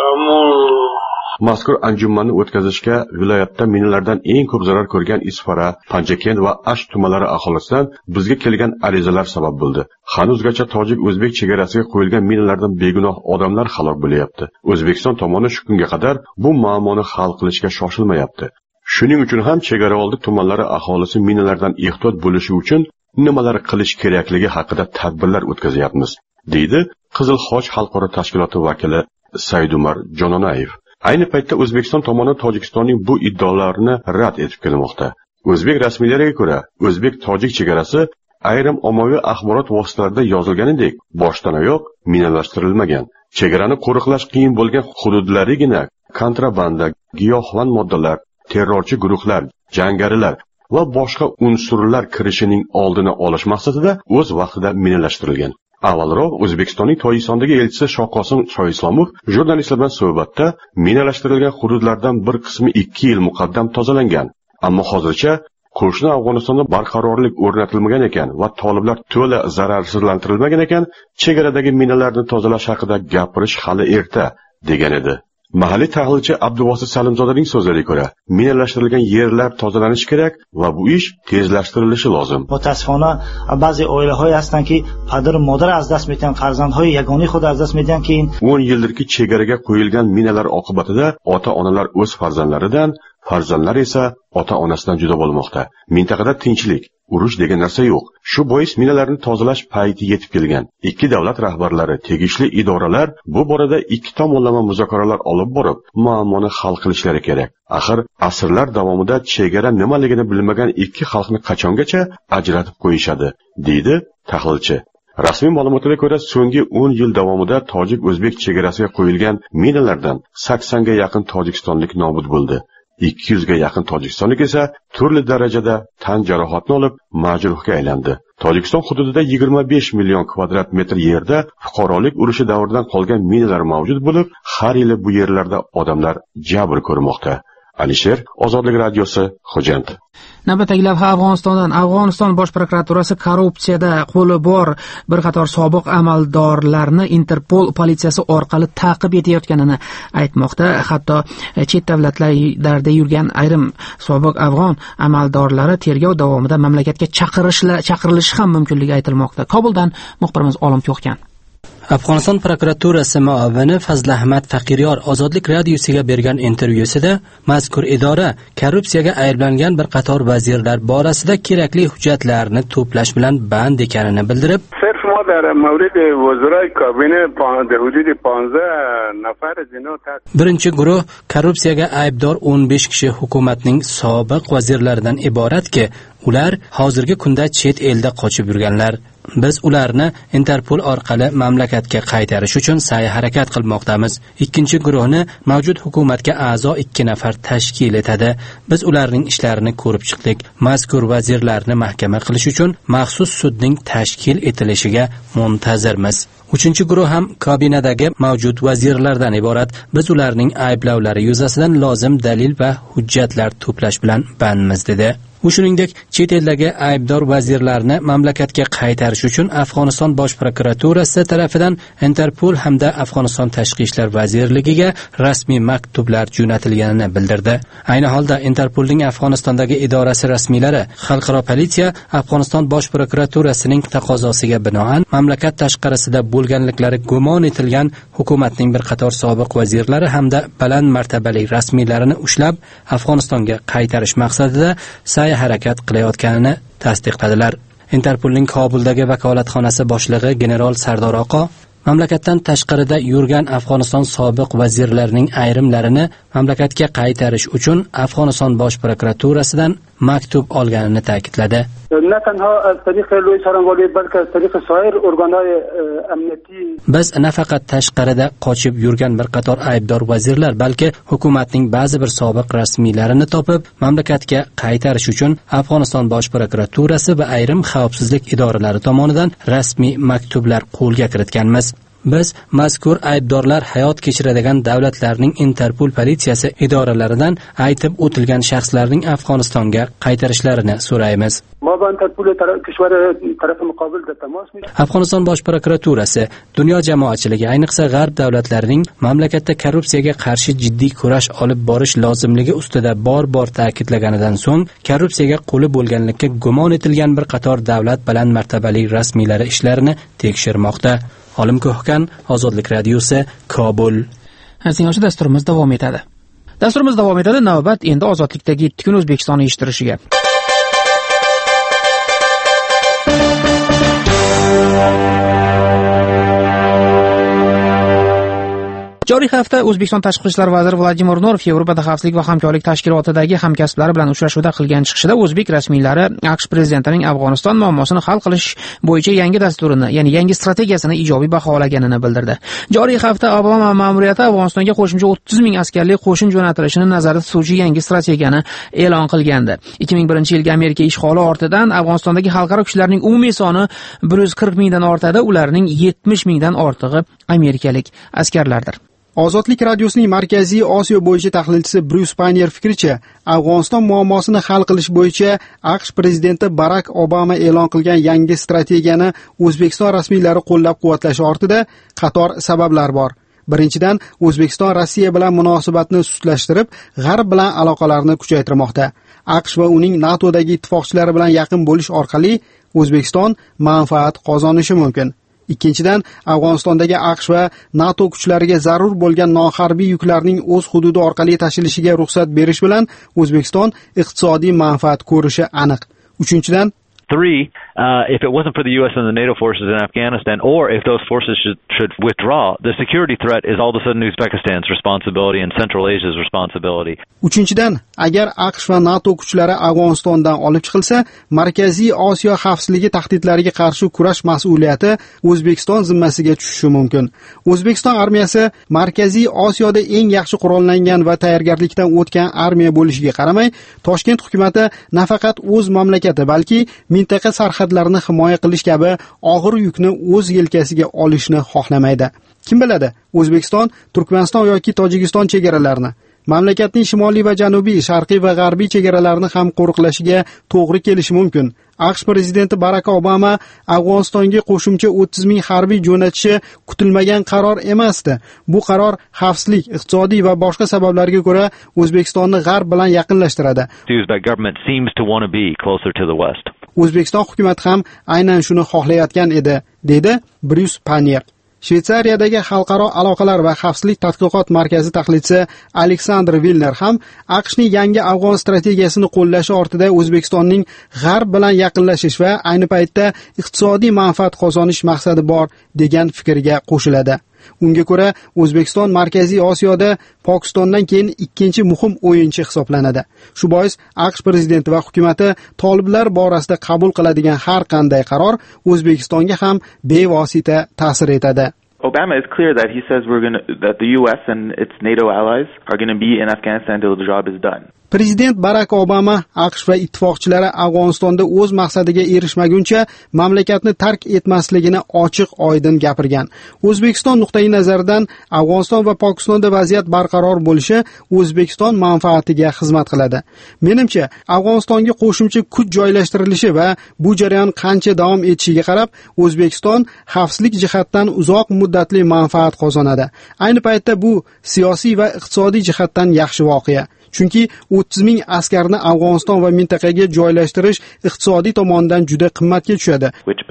Mazkur anjumanni o'tkazishga viloyatda minalardan eng ko'p zarar ko'rgan Isfara, Panjakent va Ash tumanlari aholisidan bizga kelgan arizalar sabab bo'ldi. Hanuzgacha tojik-o'zbek chegarasiga qo'yilgan minalardan begunoh odamlar halok bo'lyapti. O'zbekiston tomoni shu kunga qadar bu muammoni hal qilishga shoshilmayapti. Shuning uchun ham chegaraoldi tumanlari aholisi minalardan ehtiyot bo'lishi uchun nimalar qilish kerakligi haqida tadbirlar o'tkazyapmiz, deydi Qizil Xoch xalqaro tashkiloti vakili Saidumar Jononayev. Ayni paytda O'zbekiston tomoni Tojikistonning bu iddaolarini rad etib kelmoqda. O'zbek rasmiylariga ko'ra, o'zbek-tojik chegarasi ayrim ommaviy axborot vositalarida yozilganidek boshdan oyoq minalashtirilmagan. Chegarani qo'riqlash qiyin bo'lgan hududlarigina kontrabanda, giyohvand moddalar, terrorchi guruhlar, jangarilar va boshqa unsurlar kirishining oldini olish maqsadida o'z vaqtida minalashtirilgan. Avvalroq O'zbekistonning Tojikistondagi elchisi Shoqosim Shoislomov jurnalistlar bilan suhbatda minalashtirilgan hududlardan bir qismi ikki yil muqaddam tozalangan, ammo hozircha qo'shni Afg'onistonda barqarorlik o'rnatilmagan ekan va toliblar to'la zararsizlantirilmagan ekan, chegaradagi minalarni tozalash haqida gapirish hali erta, degan edi. Mahalliy tahlilchi Abduvosit Salimzodaning so'zlariga ko'ra, minalashtirilgan yerlar tozalanishi kerak va bu ish tezlashtirilishi lozim. متاسفانه بعضی oilaهای هستند که پدر و مادر از دست میدن، فرزندهای یگانه خود از دست میدن که این o'n yildirki chegaraga qo'yilgan minalar oqibatida ota-onalar o'z farzandlaridan, farzandlar esa ota-onasidan juda bo'lmoqda. Mintaqada tinchlik, urush degan narsa yo'q. Shu bois minalarni tozalash payti yetib kelgan. Ikki davlat rahbarlari, tegishli idoralar bu borada ikki tomonlama muzokaralar olib borib, muammoni hal qilishlari kerak. Axir asrlar davomida chegara nimaligini bilmagan ikki xalqni qachongacha ajratib qo'yishadi, deydi tahlilchi. Rasmiy ma'lumotlarga ko'ra, so'nggi o'n yil davomida tojik-o'zbek chegarasiga qo'yilgan minalardan saksonga yaqin tojikistonlik nobud bo'ldi. ikki yuzga yaqin tojikistonlik esa turli darajada tan jarohatini olib majruhga aylandi. Tojikiston hududida yigirma besh million kvadrat metr yerda fuqarolik urushi davridan qolgan minalar mavjud bo'lib, har yili bu yerlarda odamlar jabr ko'rmoqda. Alisher, Ozodlik radiosi, Xo'jand. Navbatdagi lavha Afg'onistondan. Afg'oniston bosh prokuraturasi korrupsiyada qo'li bor bir qator sobiq amaldorlarni Interpol politsiyasi orqali ta'qib etayotganini aytmoqda. Hatto chet davlatlarda yurgan ayrim sobiq afg'on amaldorlari tergov davomida mamlakatga chaqirilishi ham mumkinligi aytilmoqda. Kobuldan muxbirimiz Olim Ko'xkan. Afg'oniston prokuraturasi muavini Fazlahmad Faqiryor Ozodlik radiosiga bergan intervyusida mazkur idora korrupsiyaga ayblangan bir qator vazirlar borasida kerakli hujjatlarni to'plash bilan band ekanini bildirib, ما در مورد وزرای کابینه در حدود پانزده نفر از اینا birinchi guruh korrupsiyaga aybdor o'n besh kishi hukumatning sobiq vazirlaridan iboratki, ular hozirgi kunda chet elda qochib yurganlar. Biz ularni Interpol orqali mamlakatga qaytarish uchun sa'y-harakat qilmoqdamiz. Ikkinchi guruhni mavjud hukumatga a'zo ikki nafar tashkil etadi. Biz ularning ishlarini ko'rib chiqdik. Mazkur vazirlarni mahkama qilish uchun maxsus sudning tashkil etilishiga muntazirmiz. Uchinchi guruh ham kabinadagi mavjud vazirlardan iborat. Biz ularning ayblovlari yuzasidan lozim dalil va hujjatlar to'plash bilan bandmiz dedi. U shuningdek, chet eldagi aybdor vazirlarni mamlakatga qaytarish uchun Afg'oniston bosh prokuraturasi tomonidan Interpol hamda Afg'oniston tashqi ishlar vazirligiga rasmiy maktublar jo'natilganini bildirdi. Ayni holda Interpolning Afg'onistondagi idorasi rasmiylari Xalqaro politsiya Afg'oniston bosh prokuraturasining taqozosiga binoan mamlakat tashqarisida bo'lganliklari gumon etilgan hukumatning bir qator sobiq vazirlari hamda baland martabali rasmiylarini ushlab Afg'onistonga qaytarish maqsadida harakat qilayotganini tasdiqladilar. Interpolning Kobuldagi vakolatxonasi boshlig'i general Sardor Oqo mamlakatdan tashqarida yurgan Afg'oniston sobiq vazirlarining ayrimlarini mamlakatga qaytarish uchun Afg'oniston bosh prokuraturasidan maktub olganini ta'kidladi. Biz nafaqat tashqarida qochib yurgan bir qator aybdor vazirlar, balki hukumatning ba'zi bir sobiq rasmiylarini topib, mamlakatga qaytarish uchun Afg'oniston bosh prokuraturasi va ayrim xavfsizlik idoralari tomonidan rasmiy maktublar qo'lga kiritganmiz. Biz mazkur aybdorlar hayot kechiradigan davlatlarning Interpol politsiyasi idoralaridan aytib o'tilgan shaxslarning Afg'onistonga qaytarishlarini so'raymiz. Afg'oniston bosh prokuraturasi dunyo jamoatchiligi, ayniqsa g'arb davlatlarining mamlakatda korrupsiyaga qarshi jiddiy kurash olib borish lozimligi ustida bor-bor ta'kidlaganidan so'ng, korrupsiyaga qo'li bo'lganlikka gumon etilgan bir qator davlat baland martabali rasmiylari ishlarini tekshirmoqda. Olim Ko'hkan, Ozodlik radiosi, Kobul. Aziz dasturimiz davom etadi. Dasturimiz davom etadi. Navbat endi ozodlikdagi yetti kun O'zbekistonni eshittirishiga. Joriy hafta O'zbekiston Tashqi ishlar vaziri Vladimir Norov Yevropada xavfsizlik va hamkorlik tashkilotidagi hamkasblari bilan uchrashuvda qilgan chiqishida o'zbek rasmiylari AQSh prezidentining Afg'oniston muammosini hal qilish bo'yicha yangi dasturini, ya'ni yangi strategiyasini ijobiy baholaganini bildirdi. Joriy hafta Obama ma'muriyati Afg'onistonga qo'shimcha o'ttiz ming askarlik qo'shin jo'natilishini nazarda tutuvchi yangi strategiyani e'lon qilgandi. ikki ming birinchi yilgi Amerika ishg'oli ortidan Afg'onistondagi xalqaro kuchlarning umumiy soni bir yuz qirq mingdan ortadi, ularning yetmish mingdan ortig'i amerikalik askarlardir. Ozodlik radiosining Markaziy Osiyo bo'yicha tahlilchisi Bruce Payner fikricha, Afg'oniston muammosini hal qilish bo'yicha AQSh prezidenti Barak Obama e'lon qilgan yangi strategiyani O'zbekiston rasmiylari qo'llab-quvvatlashi ortida qator sabablar bor. Birinchidan, O'zbekiston Rossiya bilan munosabatni sustlashtirib, G'arb bilan aloqalarni kuchaytirmoqda. AQSh va uning NATOdagi ittifoqchilari bilan yaqin bo'lish orqali O'zbekiston manfaat qozonishi mumkin. Ikkinchidan, Afg'onistondagi AQSh va NATO kuchlariga zarur bo'lgan noharbiy yuklarning o'z hududi orqali tashilishiga ruxsat berish bilan O'zbekiston iqtisodiy manfaat ko'rishi aniq. Uchinchidan, Three, uh, if it wasn't for the U S and the NATO forces in Afghanistan, or if those forces should, should withdraw, the security threat is all of a sudden Uzbekistan's responsibility and Central Asia's responsibility. Uchinchidan, agar AQSh va NATO kuchlari Afg'onistondan olib chiqilsa, Markaziy Osiyo xavfsizligi tahdidlariga qarshi kurash mas'uliyati O'zbekiston zimmasiga tushishi mumkin. O'zbekiston armiyasi Markaziy Osiyoda eng yaxshi qurollangan va tayyorgarlikdan o'tgan armiya bo'lishiga qaramay, Toshkent hukumatı nafaqat o'z mamlakati, balki mintaqa sarhadlarini himoya qilish kabi og'ir yukni o'z yelkasiga olishni xohlamaydi. Kim biladi, O'zbekiston, Turkmaniston yoki Tojikiston chegaralarini, mamlakatning shimoliy va janubiy, sharqiy va g'arbiy chegaralarini ham qo'riqlashiga to'g'ri kelishi mumkin. AQSh prezidenti Barak Obama Afg'onistonga qo'shimcha o'ttiz ming harbiy jo'natishi kutilmagan qaror emasdi. Bu qaror xavfsizlik, iqtisodiy va boshqa sabablarga ko'ra O'zbekistonni G'arb bilan yaqinlashtiradi. O'zbekiston hukumati ham aynan shuni xohlayotgan edi, dedi Bruce Payner. Shvetsariyadagi xalqaro aloqalar va xavfsizlik tadqiqot markazi tahlilchisi Aleksandr Vilner ham AQShning yangi afg'on strategiyasini qo'llashi ortida O'zbekistonning G'arb bilan yaqinlashish va ayni paytda iqtisodiy manfaat qozonish maqsadi bor degan fikrga qo'shiladi. Unga ko'ra, O'zbekiston Markaziy Osiyoda Pokistondan keyin ikkinchi muhim o'yinchi hisoblanadi. Shu bois AQSh prezidenti va hukumatı toliblar borasida qabul qiladigan har qanday qaror O'zbekistonga ham bevosita ta'sir etadi. Obama is clear that he says we're going to, that the U S and its NATO allies are going to be in Afghanistan till the job is done. Prezident Barak Obama AQSh va ittifoqchilari Afg'onistonda o'z maqsadiga erishmaguncha mamlakatni tark etmasligini ochiq-oydin gapirgan. O'zbekiston nuqtai nazaridan Afg'oniston va Pokistonda vaziyat barqaror bo'lishi O'zbekiston manfaatiga xizmat qiladi. Menimcha, Afg'onistonga qo'shimcha kuch joylashtirilishi va bu jarayon qancha davom etishiga qarab, O'zbekiston xavfsizlik jihatdan uzoq muddatli manfaat qozonadi. Ayni paytda bu siyosiy va iqtisodiy jihatdan yaxshi voqea. Chunki o'ttiz ming askarni Afg'oniston va mintaqaga joylashtirish iqtisodiy tomondan juda qimmatga tushadi.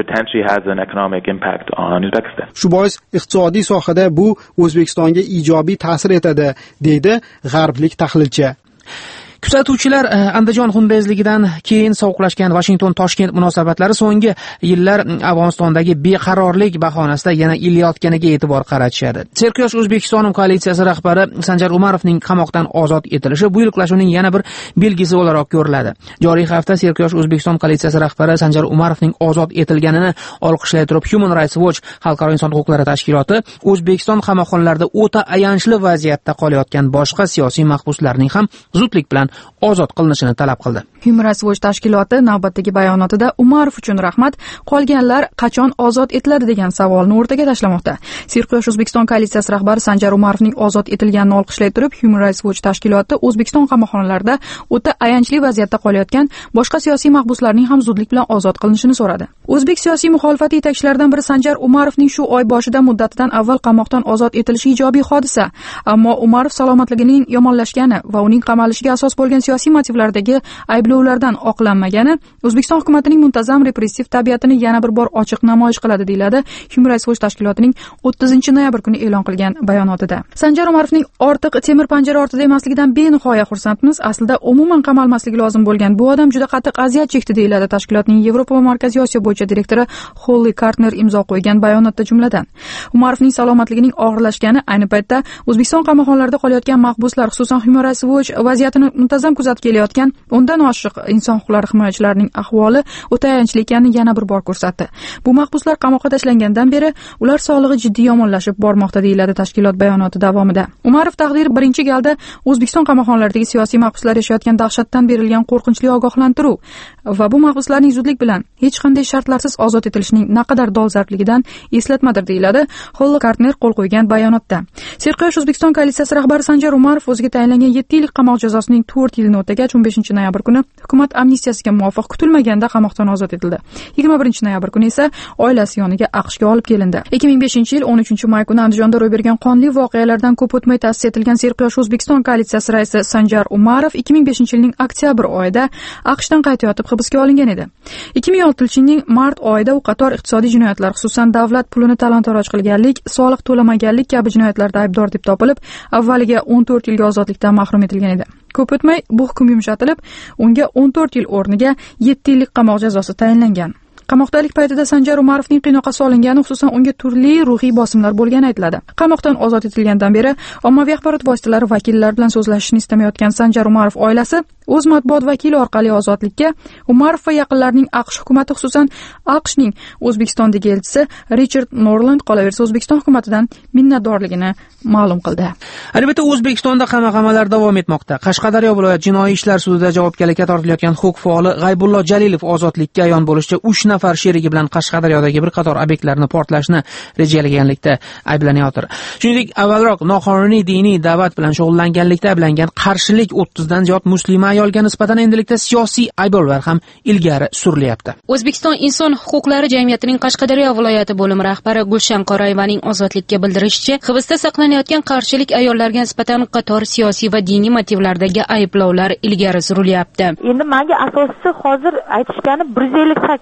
Shu bois iqtisodiy sohada bu O'zbekistonga ijobiy ta'sir etadi, deydi g'arblik tahlilchi. Kuzatuvchilar Andijon xunrezligidan keyin sovuqlashgan Washington-Toshkent munosabatlari so'nggi yillar Afg'onistondagi beqarorlik bahonasida yana ilayotganiga e'tibor qaratishadi. Serquyosh O'zbekiston koalitsiyasi rahbari Sanjar Umarovning qamoqdan ozod etilishi bu yilqilashuvning yana bir belgisi o'laroq ko'riladi. Joriy hafta Serquyosh O'zbekiston koalitsiyasi rahbari Sanjar Umarovning ozod etilganini olqishlay turib Human Rights Watch xalqaro inson huquqlari tashkiloti O'zbekiston qamoqxonalarida o'ta ayanchli vaziyatda qolayotgan boshqa siyosiy mahbuslarning ham zudlik bilan ozod qilinishini talab qildi. Human Rights Watch tashkiloti navbatdagi bayonotida Umarov uchun rahmat, qolganlar qachon ozod etiladi degan savolni o'rtaga tashlamoqda. Serquyosh O'zbekiston koalitsiyasi rahbari Sanjar Umarovning ozod etilganini olqishlay turib, Human Rights Watch tashkiloti O'zbekiston qamoqxonalarida o'ta ayanchli vaziyatda qolayotgan boshqa siyosiy mahbuslarning ham zudlik bilan ozod qilinishini so'radi. O'zbek siyosiy muxolifati yetakchilaridan biri Sanjar Umarovning shu oy boshida muddatidan avval qamoqdan ozod etilishi ijobiy hodisa, ammo Umarov salomatligining yomonlashgani va uning qamalishiga asos bo'lgan siyosiy motivlardagi ayblovlardan oqlanmagani O'zbekiston hukumatining muntazam repressiv tabiatini yana bir bor ochiq namoyish qiladi, deyiladi Human Rights Watch tashkilotining o'ttizinchi noyabr kuni e'lon qilgan bayonotida. Sanjar Umarovning ortiq temir panjara ortida emasligidan benihoya xursandmiz. Aslida umuman qamalmasligi lozim bo'lgan bu odam juda qattiq aziyat chekdi, deyiladi tashkilotning Yevropa va Markaziy Osiyo bo'yicha direktori Holly Kartner imzo qo'ygan bayonotda jumladan. Umarovning salomatligining og'irlashgani, ayni paytda O'zbekiston qamoqxonalarida qolayotgan mahbuslar, xususan Human Rights Watch vaziyatini muntazam kuzatib kelayotgan o'ndan oshiq inson huquqlari himoyachilarining ahvoli o'ta ayanchli ekanini yana bir bor ko'rsatdi. Bu mahbuslar qamoqqa tashlangandan beri ular sog'lig'i jiddiy yomonlashib bormoqda, deyiladi tashkilot bayonoti davomida. Umarov taqdiri birinchi galda O'zbekiston qamoqxonalaridagi siyosiy mahbuslar yashayotgan dahshatdan berilgan qo'rqinchli ogohlantiruv va bu mahbuslarning zudlik bilan hech qanday shartlarsiz ozod etilishining naqadar dolzarbligidan eslatmadir, deyiladi Holly Kartner qo'l qo'ygan bayonotda. Serquyosh O'zbekiston koalitsiyasi rahbari Sanjar Umarov o'ziga tayinlangan yetti yillik qamoq jazosining to'rt yilini o'tagach o'n beshinchi noyabr kuni hukumat amnistiyasiga muvofiq kutilmaganda qamoqdan ozod etildi. yigirma birinchi noyabr kuni esa oilasi yoniga AQShga olib kelindi. ikki ming beshinchi yil o'n uchinchi may kuni Andijonda ro'y bergan qonli voqealardan ko'p o'tmay ta'sis etilgan Serquyosh O'zbekiston koalitsiyasi raisi Sanjar Umarov ikki ming beshinchi yilning oktyabr oyida AQShdan qaytayotib hibsga olingan edi. ikki ming oltinchi yilning mart oyida u qator iqtisodiy jinoyatlar, xususan davlat pulini talon-taroj qilganlik, soliq to'lamaganlik kabi jinoyatlarda aybdor deb topilib, avvaliga o'n to'rt yilga ozodlikdan mahrum etilgan edi. Ko'p o'tmay bu hukm yumshatilib, unga o'n to'rt yil o'rniga yetti yillik qamoq jazosi tayinlangan. Qamoqdalik paytida Sanjar Umarovning qiynoqqa solingani, xususan unga turli ruhiy bosimlar bo'lgani aytiladi. Qamoqdan ozod etilgandan beri ommaviy axborot vositalari vakillari bilan so'zlashishni istamayotgan Sanjar Umarov oilasi o'z matbuot vakili orqali ozodlikka Umarov va yaqinlarining AQSh hukumati, xususan AQShning O'zbekistondagi elchisi Richard Norland qolaversa O'zbekiston hukumatidan minnatdorligini ma'lum qildi. Albatta, O'zbekistonda qamoqxonalar davom etmoqda. Qashqadaryo viloyat jinoiy ishlar sudida javobgarlikka tortilayotgan huquq faoli G'aybullo Jalilov ozodlikka ayon bo'lishicha uch nafar sherigi bilan Qashqadaryodagi bir qator obyektlarni portlashni rejalaganlikda ayblanayotir. Shuningdek, avvalroq noqonuniy diniy da'vat bilan shug'ullanganlikda ayblangan qarshilik o'ttizdan ziyod muslima ayolga nisbatan endilikda siyosiy ayblovlar ham ilgari surilyapti. O'zbekiston inson huquqlari jamiyatining Qashqadaryo viloyati bo'limi rahbari Gulshan Qorayevaning ozodlikka bildirishicha, hibsda saqlanayotgan qarshilik ayollarga nisbatan qator siyosiy va diniy motivlardagi ayblovlar ilgari surilyapti. Endi menga asosiysi hozir aytishgani bir yuz ellik sakkiz.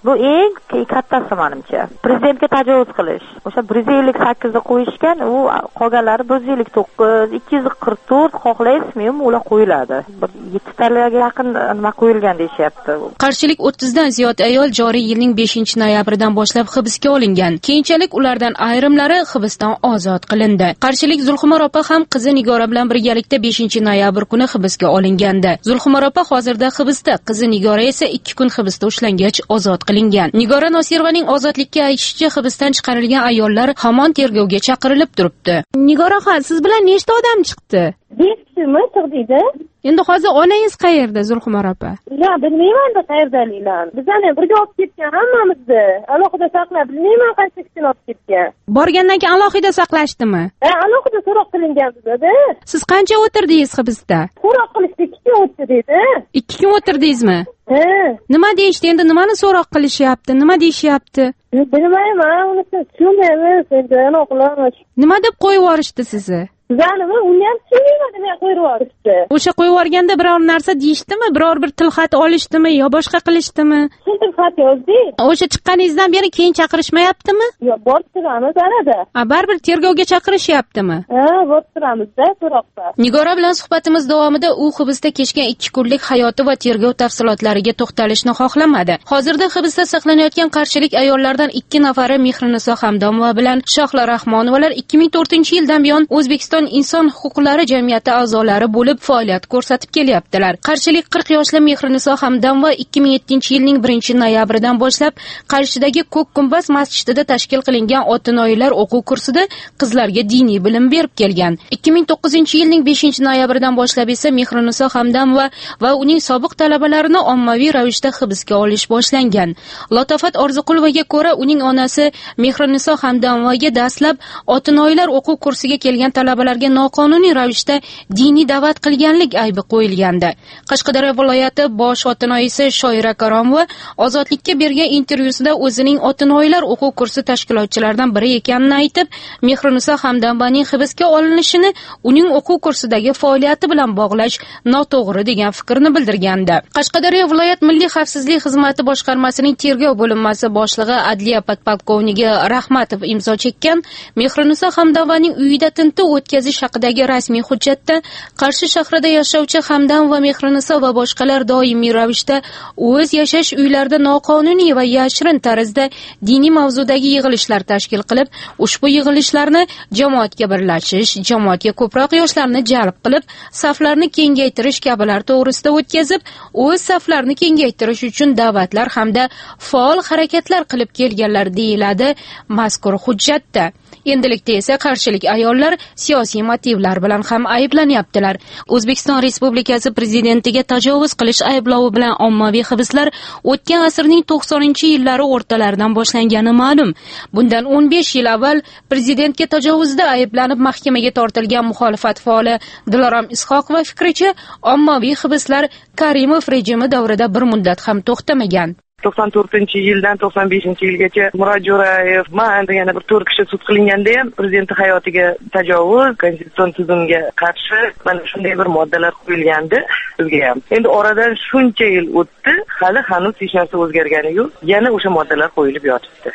Bu eng kattasi menimcha. Prezidentga tajovuz qilish. O'sha bir yuz ellik sakkizda qo'yishgan, u qolganlari bir yuz ellik to'qqiz, ikki yuz qirq to'rt xohlaysizmi, ular qo'yiladi. Bir yetti talarga yaqin nima qo'yilgan deyapti. Qarshilik o'ttizdan ziyod ayol joriy yilning beshinchi noyabridan boshlab hibsga olingan. Keyinchalik ulardan ayrimlari hibsdan ozod qilindi. Qarshilik Zulxumor opa ham qizi Nigora bilan birgalikda beshinchi noyabr kuni hibsga olingandi. Zulxumor opa hozirda hibsda, qizi Nigora esa ikki kun hibsda ushlangach ozod qilingan. Nigora Nosirovaning ozodlikka aytishicha, hibsdan chiqarilgan ayollar hamon tergovga chaqirilib turibdi. Nigoraxon, siz bilan nechta odam chiqdi? besh kishimi chiqdi? Endi hozir onangiz qayerda, Zulxumor opa? Ya, bilmayman-da qayerdaliglar. Bizani birga olib ketgan hammamizni. Alohida saqlab, bilmayman qancha kishini olib ketgan. Borgandan keyin alohida saqlashdimi? Ha, alohida so'roq qilingan bizda. Siz qancha o'tirdingiz hibsda? So'roq qilishda ikki kun o'tdi dedi. ikki kun o'tirdingizmi? Ha. Nima deyishdi endi? Nimani so'roq qilishyapti? Nima deyishyapti? Bilmayman, uni tushunmaymiz endi, aniqlamiz. Nima deb qo'yib yuborishdi sizni? Bizanimi, uni ham tushunmayman, nima qo'yib yuborishdi. O'sha qo'yib yuborganda biror narsa deyishdimi? Biror bir tilxat olishdimi yo boshqa qilishdimi? Tilxat yozdi. O'sha chiqqaningizdan beri keyin chaqirishmayaptimi? Yo'q, borib turamiz arada. Ha, baribir tergovga chaqirishyaptimi? Ha, borib turamizda, so'roqda. Nigora bilan suhbatimiz davomida u hibsda kechgan ikki kunlik hayoti va tergov tafsilotlariga to'xtalishni xohlamadi. Hozirda hibsda saqlanayotgan qarshilik ayollardan ikki nafari Mehriniso Hamdamova bilan Shohla Rahmonovalar ikki ming to'rtinchi yildan buyon O'zbekiston inson huquqlari jamiyati a'zolari bo'lib faoliyat ko'rsatib kelyaptilar. Qarshilik qirq yoshli Mehriniso Hamdamova ikki ming yettinchi yilning birinchi noyabridan boshlab Qarshidagi Ko'k Gumbaz masjidida tashkil qilingan otinoyilar o'quv kursida qizlarga diniy bilim berib kelgan. ikki ming to'qqizinchi yilning beshinchi noyabridan boshlab esa Mehriniso Hamdamova va uning sobiq talabalarini ommaviy ravishda hibsga olish boshlangan. Lotafat Orziqulovaga ko'ra, uning onasi Mehriniso Hamdamovaga dastlab otinoyilar o'quv kursiga kelgan talabalarga noqonuniy ravishda diniy da'vat qilganlik aybi qo'yilgandi. Qashqadaryo viloyati bosh otinoyisi Shoira Karomova Ozodlikka bergan intervyusida o'zining otinoyilar o'quv kursi tashkilotchilaridan biri ekanini aytib, Mehriniso Hamdamovaning hibsga olinishini uning o'quv kursidagi faoliyati bilan bog'lash noto'g'ri degan fikrni bildirgandi. Qashqadaryo viloyat Milliy xavfsizlik xizmati boshqarmasining tergov bo'linmasi boshlig'i Adliya podpolkovnigi Rahmatov imzo chekkan Mehriniso Hamdamovaning uyida tintuv o'tkazish haqidagi rasmiy hujjatda Qarshi shahrida yashovchi Hamdam va Mehriniso va boshqalar doimiy ravishda o'z yashash uylarida noqonuniy va yashirin tarzda diniy mavzudagi yig'ilishlar tashkil qilib, ushbu yig'ilishlarni jamoatga birlashish, jamoatga ko'proq yoshlarni jalb qilib, saflarni kengaytirish kabilar to'g'risida o'tkazib, o'z saflarini kengaytirish uchun da'vatlar hamda faol harakatlar qilib kelganlar deyiladi mazkur hujjatda. Endilikda esa qarshilik ayollar siyosiy motivlar bilan ham ayblanyaptilar. O'zbekiston Respublikasi prezidentiga tajovuz qilish ayblovi bilan ommaviy hibslar o'tgan asrning to'qsoninchi yillari o'rtalaridan boshlangani ma'lum. Bundan o'n besh yil avval prezidentga tajovuzda ayblanib mahkamaga tortilgan muxolifat faoli Dilorom Ishoqova fikricha, ommaviy hibslar Karimov rejimi davrida bir muddat ham to'xtamagan. to'qson to'rtinchi yildan to'qson beshinchi yilgacha Murod Jo'rayev, man yana bir to'rt kishi sud qilinganda ham prezident hayotiga tajovuz, konstitutsion tuzumga qarshi mana shunday bir moddalar qo'yilgandi bizga ham. Endi oradan shuncha yil o'tdi, hali hanuz hech narsa o'zgargani yo'q. Yana o'sha moddalar qo'yilib yotibdi.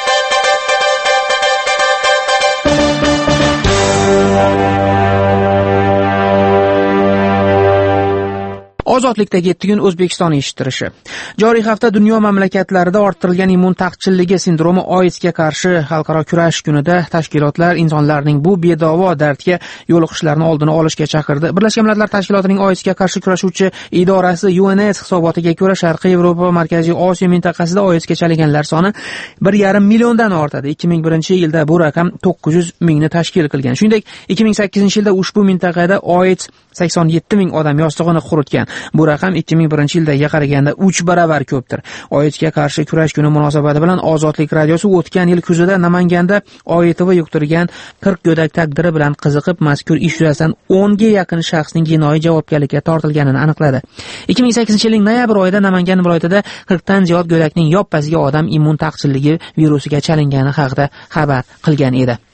Ozodlikdagi yetti kun O'zbekiston eshittirishi. Joriy hafta dunyo mamlakatlarida orttirilgan immun taqchilligi sindromi OIDSga qarshi xalqaro kurash kunida tashkilotlar insonlarning bu bedavo dardga yo'liqishlarini oldini olishga chaqirdi. Birlashgan Millatlar Tashkilotining OIDSga qarshi kurashuvchi idorasi U N S hisobotiga ko'ra, Sharqiy Yevropa va Markaziy Osiyo mintaqasida OIDSga chalinganlar soni bir yarim milliondan ortadi. ikki ming birinchi yilda bu raqam to'qqiz yuz mingni tashkil qilgan. Shuningdek, ikki ming sakkizinchi yilda ushbu mintaqada OIDS sakson yetti ming odam yostig'ini quritgan. Bu raqam ikki ming birinchi yildagiga qaraganda uch baravar ko'pdir. OIDSga qarshi kurash kuni munosabati bilan Ozodlik radiosi o'tgan yil kuzida Namanganda O I T V yuqtirgan qirq go'dak taqdiri bilan qiziqib, mazkur ish yuzasidan o'nga yaqin shaxsning jinoiy javobgarlikka tortilganini aniqladi. ikki ming sakkizinchi yilning noyabr oyida Namangan viloyatida qirqdan ziyod go'dakning yoppasiga odam immun taqchilligi virusiga chalingani haqida xabar qilgan edi.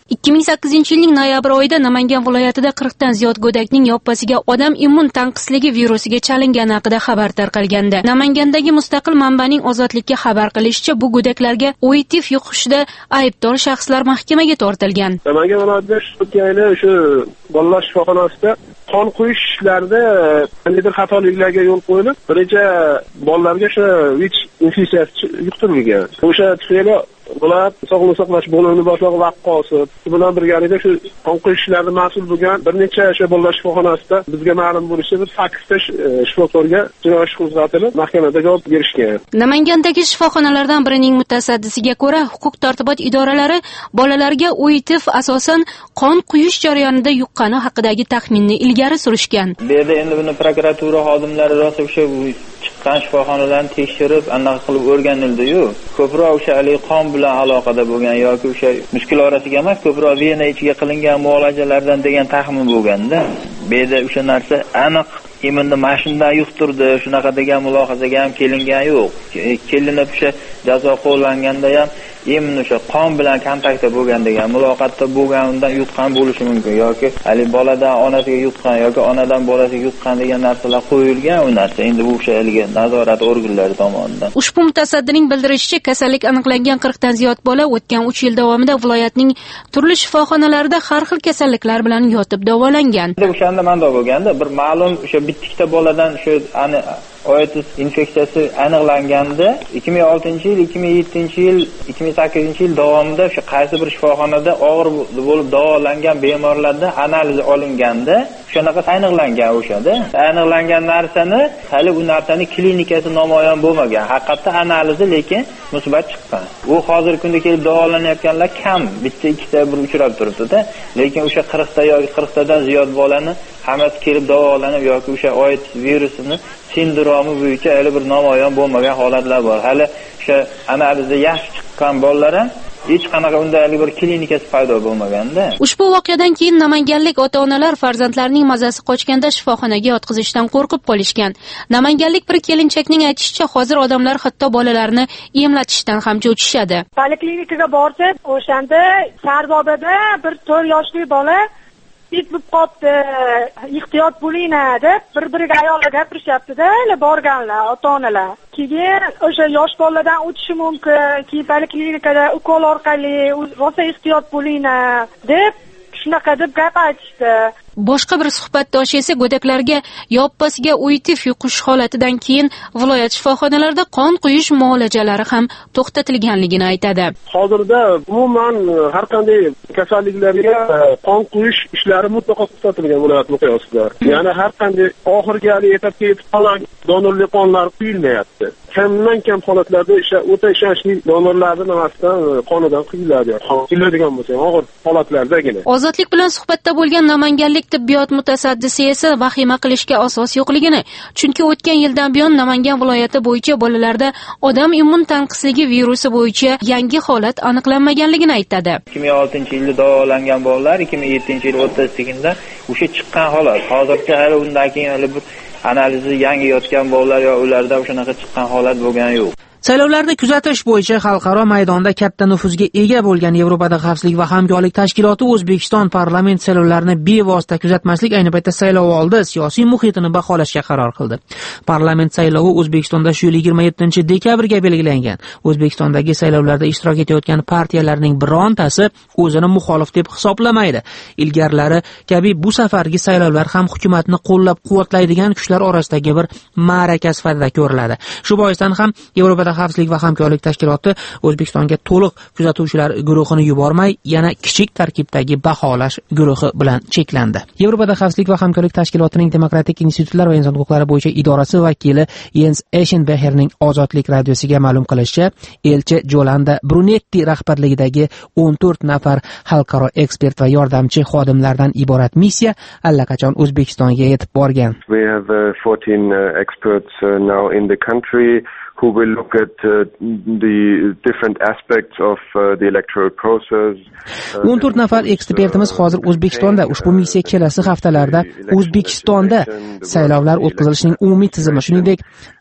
ikki ming sakkizinchi yilning noyabr oyida Namangan viloyatida qirqdan ziyod go'dakning yoppasiga odam immun tanqisligi virusiga chalingani haqida xabar tarqalgandi. Namangandagi mustaqil manbaning Ozodlikka xabar qilishicha, bu go'daklarga O I T F yuqishida aybdor shaxslar mahkamaga tortilgan. Namangan viloyatida o'tgan shu bolalar shifoxonasida qon quyish ishlarida qandaydir xatoliklarga yo'l qo'yilib, birinchi bolalarga shu V I C infeksiyasi yuqtirilgan. O'sha tufayli viloyat sog'liqni saqlash bo'limi boshlig'i Vaqqosov bilan birgalikda shu qon quyish ishlariga mas'ul bo'lgan bir necha o'sha bolalar shifoxonasida bizga ma'lum bo'lishicha bir sakkizta shifokorga jinoiy ish qo'zg'atilib, mahkamada javob berishgan. Namangandagi shifoxonalardan birining mutasaddisiga ko'ra, huquq-tartibot idoralari bolalarga O I T F asosan qon quyish jarayonida yuqqani haqidagi taxminni ilgari surishgan. Bu yerda endi buni prokuratura xodimlari rosa o'sha chiqqan shifoxonalarni tekshirib, anaqa qilib o'rganildi-yu, ko'proq o'sha qon bilan aloqada bo'lgan yoki o'sha mushkul orasiga emas, ko'proq vena ichiga qilingan muolajalardan degan taxmin bo'lganda, bu yerda o'sha narsa aniq endi mashindan yuqtirdi, shunaqa degan mulohazaga ham kelingan yo'q. Kelinib o'sha jazo qo'llanganda ham endi o'sha qon bilan kontaktda bo'lgan degan muloqotda bo'lgan undan yuqqan bo'lishi mumkin yoki hali boladan onasiga yuqqan yoki onadan bolasiga yuqqan degan narsalar qo'yilgan u narsa. Endi bu o'sha nazorat organlari tomonidan. Ushbu mutasaddining bildirishicha, kasallik aniqlangan qirqdan ziyod bola o'tgan uch yil davomida viloyatning turli shifoxonalarida har xil kasalliklar bilan yotib davolangan. O'shanda manda bo'lganda bir ma'lum o'sha bitta boladan shu ani oitis infeksiyasi aniqlanganda ikki ming oltinchi yil, ikki ming yettinchi yil, ikki ming sakkizinchi yil davomida o'sha qaysi bir shifoxonada og'ir bo'lib davolangan bemorlarda analiz olinganda shunaqa aniqlangan o'shada. Aniqlangan narsani hali u narsani klinikasi namoyon bo'lmagan. Haqiqatda analizi lekin musbat chiqqan. U hozirgi kunda kelib davolanayotganlar kam, bitta ikkita bir uchrab turibdi-da. Lekin o'sha qirqta yoki qirqtadan ziyod bolani hammasi kelib davolanib yoki o'sha oitis virusini sindromi bo'yicha hali bir namoyon bo'lmagan holatlar bor. Hali o'sha analizda yaxshi chiqqan bolalar ham hech qanaqa undagi bir klinikasi paydo bo'lmaganda. Ushbu voqeadan keyin namanganlik ota-onalar farzandlarining mazasi qochganda shifoxonaga yotqizishdan qo'rqib qolishgan. Namanganlik bir kelinchakning aytishicha, hozir odamlar hatto bolalarni emlatishdan ham cho'chishadi. Poliklinikaga borsak, o'shanda Sarbobada bir to'rt yoshli bola it bo'lib qopti, ehtiyot bo'linglar deb bir-biriga ayollar gapirishyapti-da, borganlar ota-onalar. Keyin o'sha yosh boladan o'tishi mumkin, keyin poliklinikada ukol orqali rosa ehtiyot bo'linglar deb shunaqa deb gap aytishdi. Boshqa bir suhbatdosh esa go'daklarga yoppasiga O I T F yuqish holatidan keyin viloyat shifoxonalarida qon quyish muolajalari ham to'xtatilganligini aytadi. Hozirda umuman har qanday kasalliklarga qon quyish ishlari mutlaqo to'xtatilgan viloyat miqyosida. Ya'ni har qanday oxirgi etapga yetib qolgan donorli qonlar quyilmayapti. Kamdan kam holatlarda o'ta ishonchli donorlarning nimasidan qonidan quyiladi. Quyiladigan bo'lsa, og'ir holatlardagina. Ozodlik bilan suhbatda bo'lgan namanganlik tibbiyot mutasaddisi esa vahima qilishga asos yo'qligini, chunki o'tgan yildan buyon Namangan viloyati bo'yicha bolalarda odam immun tanqisligi virusi bo'yicha yangi holat aniqlanmaganligini aytadi. ikki ming oltinchi yilda davolangan bolalar ikki ming yettinchi yil o'rtasidagida o'sha chiqqan holat. Hozircha hali undan keyin hali bir analizi yangi yotgan bolalar yo ularda o'shanaqa chiqqan holat bo'lgani yo'q. Saylovlarni kuzatish bo'yicha xalqaro maydonda katta nufuzga ega bo'lgan Yevropada xavfsizlik va hamkorlik tashkiloti O'zbekiston parlament saylovlarini bevosita kuzatmaslik, ayni paytda saylovoldi siyosiy muhitini baholashga qaror qildi. Parlament saylovi O'zbekistonda shu yil yigirma yettinchi dekabrga belgilangan. O'zbekistondagi saylovlarda ishtirok etayotgan partiyalarning birontasi o'zini muxolif deb hisoblamaydi. Ilgarilari kabi bu safargi saylovlar ham hukumatni qo'llab-quvvatlaydigan kuchlar orasidagi bir ma'raka sifatida ko'riladi. Shu boisdan ham Yevropada xavfsizlik va hamkorlik tashkiloti O'zbekistonga to'liq kuzatuvchilar guruhini yubormay, yana kichik tarkibdagi baholash guruhi bilan cheklandi. Yevropada xavfsizlik va hamkorlik tashkilotining demokratik institutlar va inson huquqlari bo'yicha idorasi vakili Jens Eschenbecherning Ozodlik radiosiga ma'lum qilishicha, elchi Jolanda Brunetti rahbarligidagi o'n to'rt nafar xalqaro ekspert va yordamchi xodimlardan iborat missiya allaqachon O'zbekistonga yetib borgan. We have uh, fourteen uh, experts uh, now in the country who will look at uh, the different aspects of uh, the electoral process. o'n to'rt nafar ekspertimiz hozir O'zbekistonda. Ushbu missiya kelasi haftalarda O'zbekistonda saylovlar o'tkazilishining umumiy tizimi, shuningdek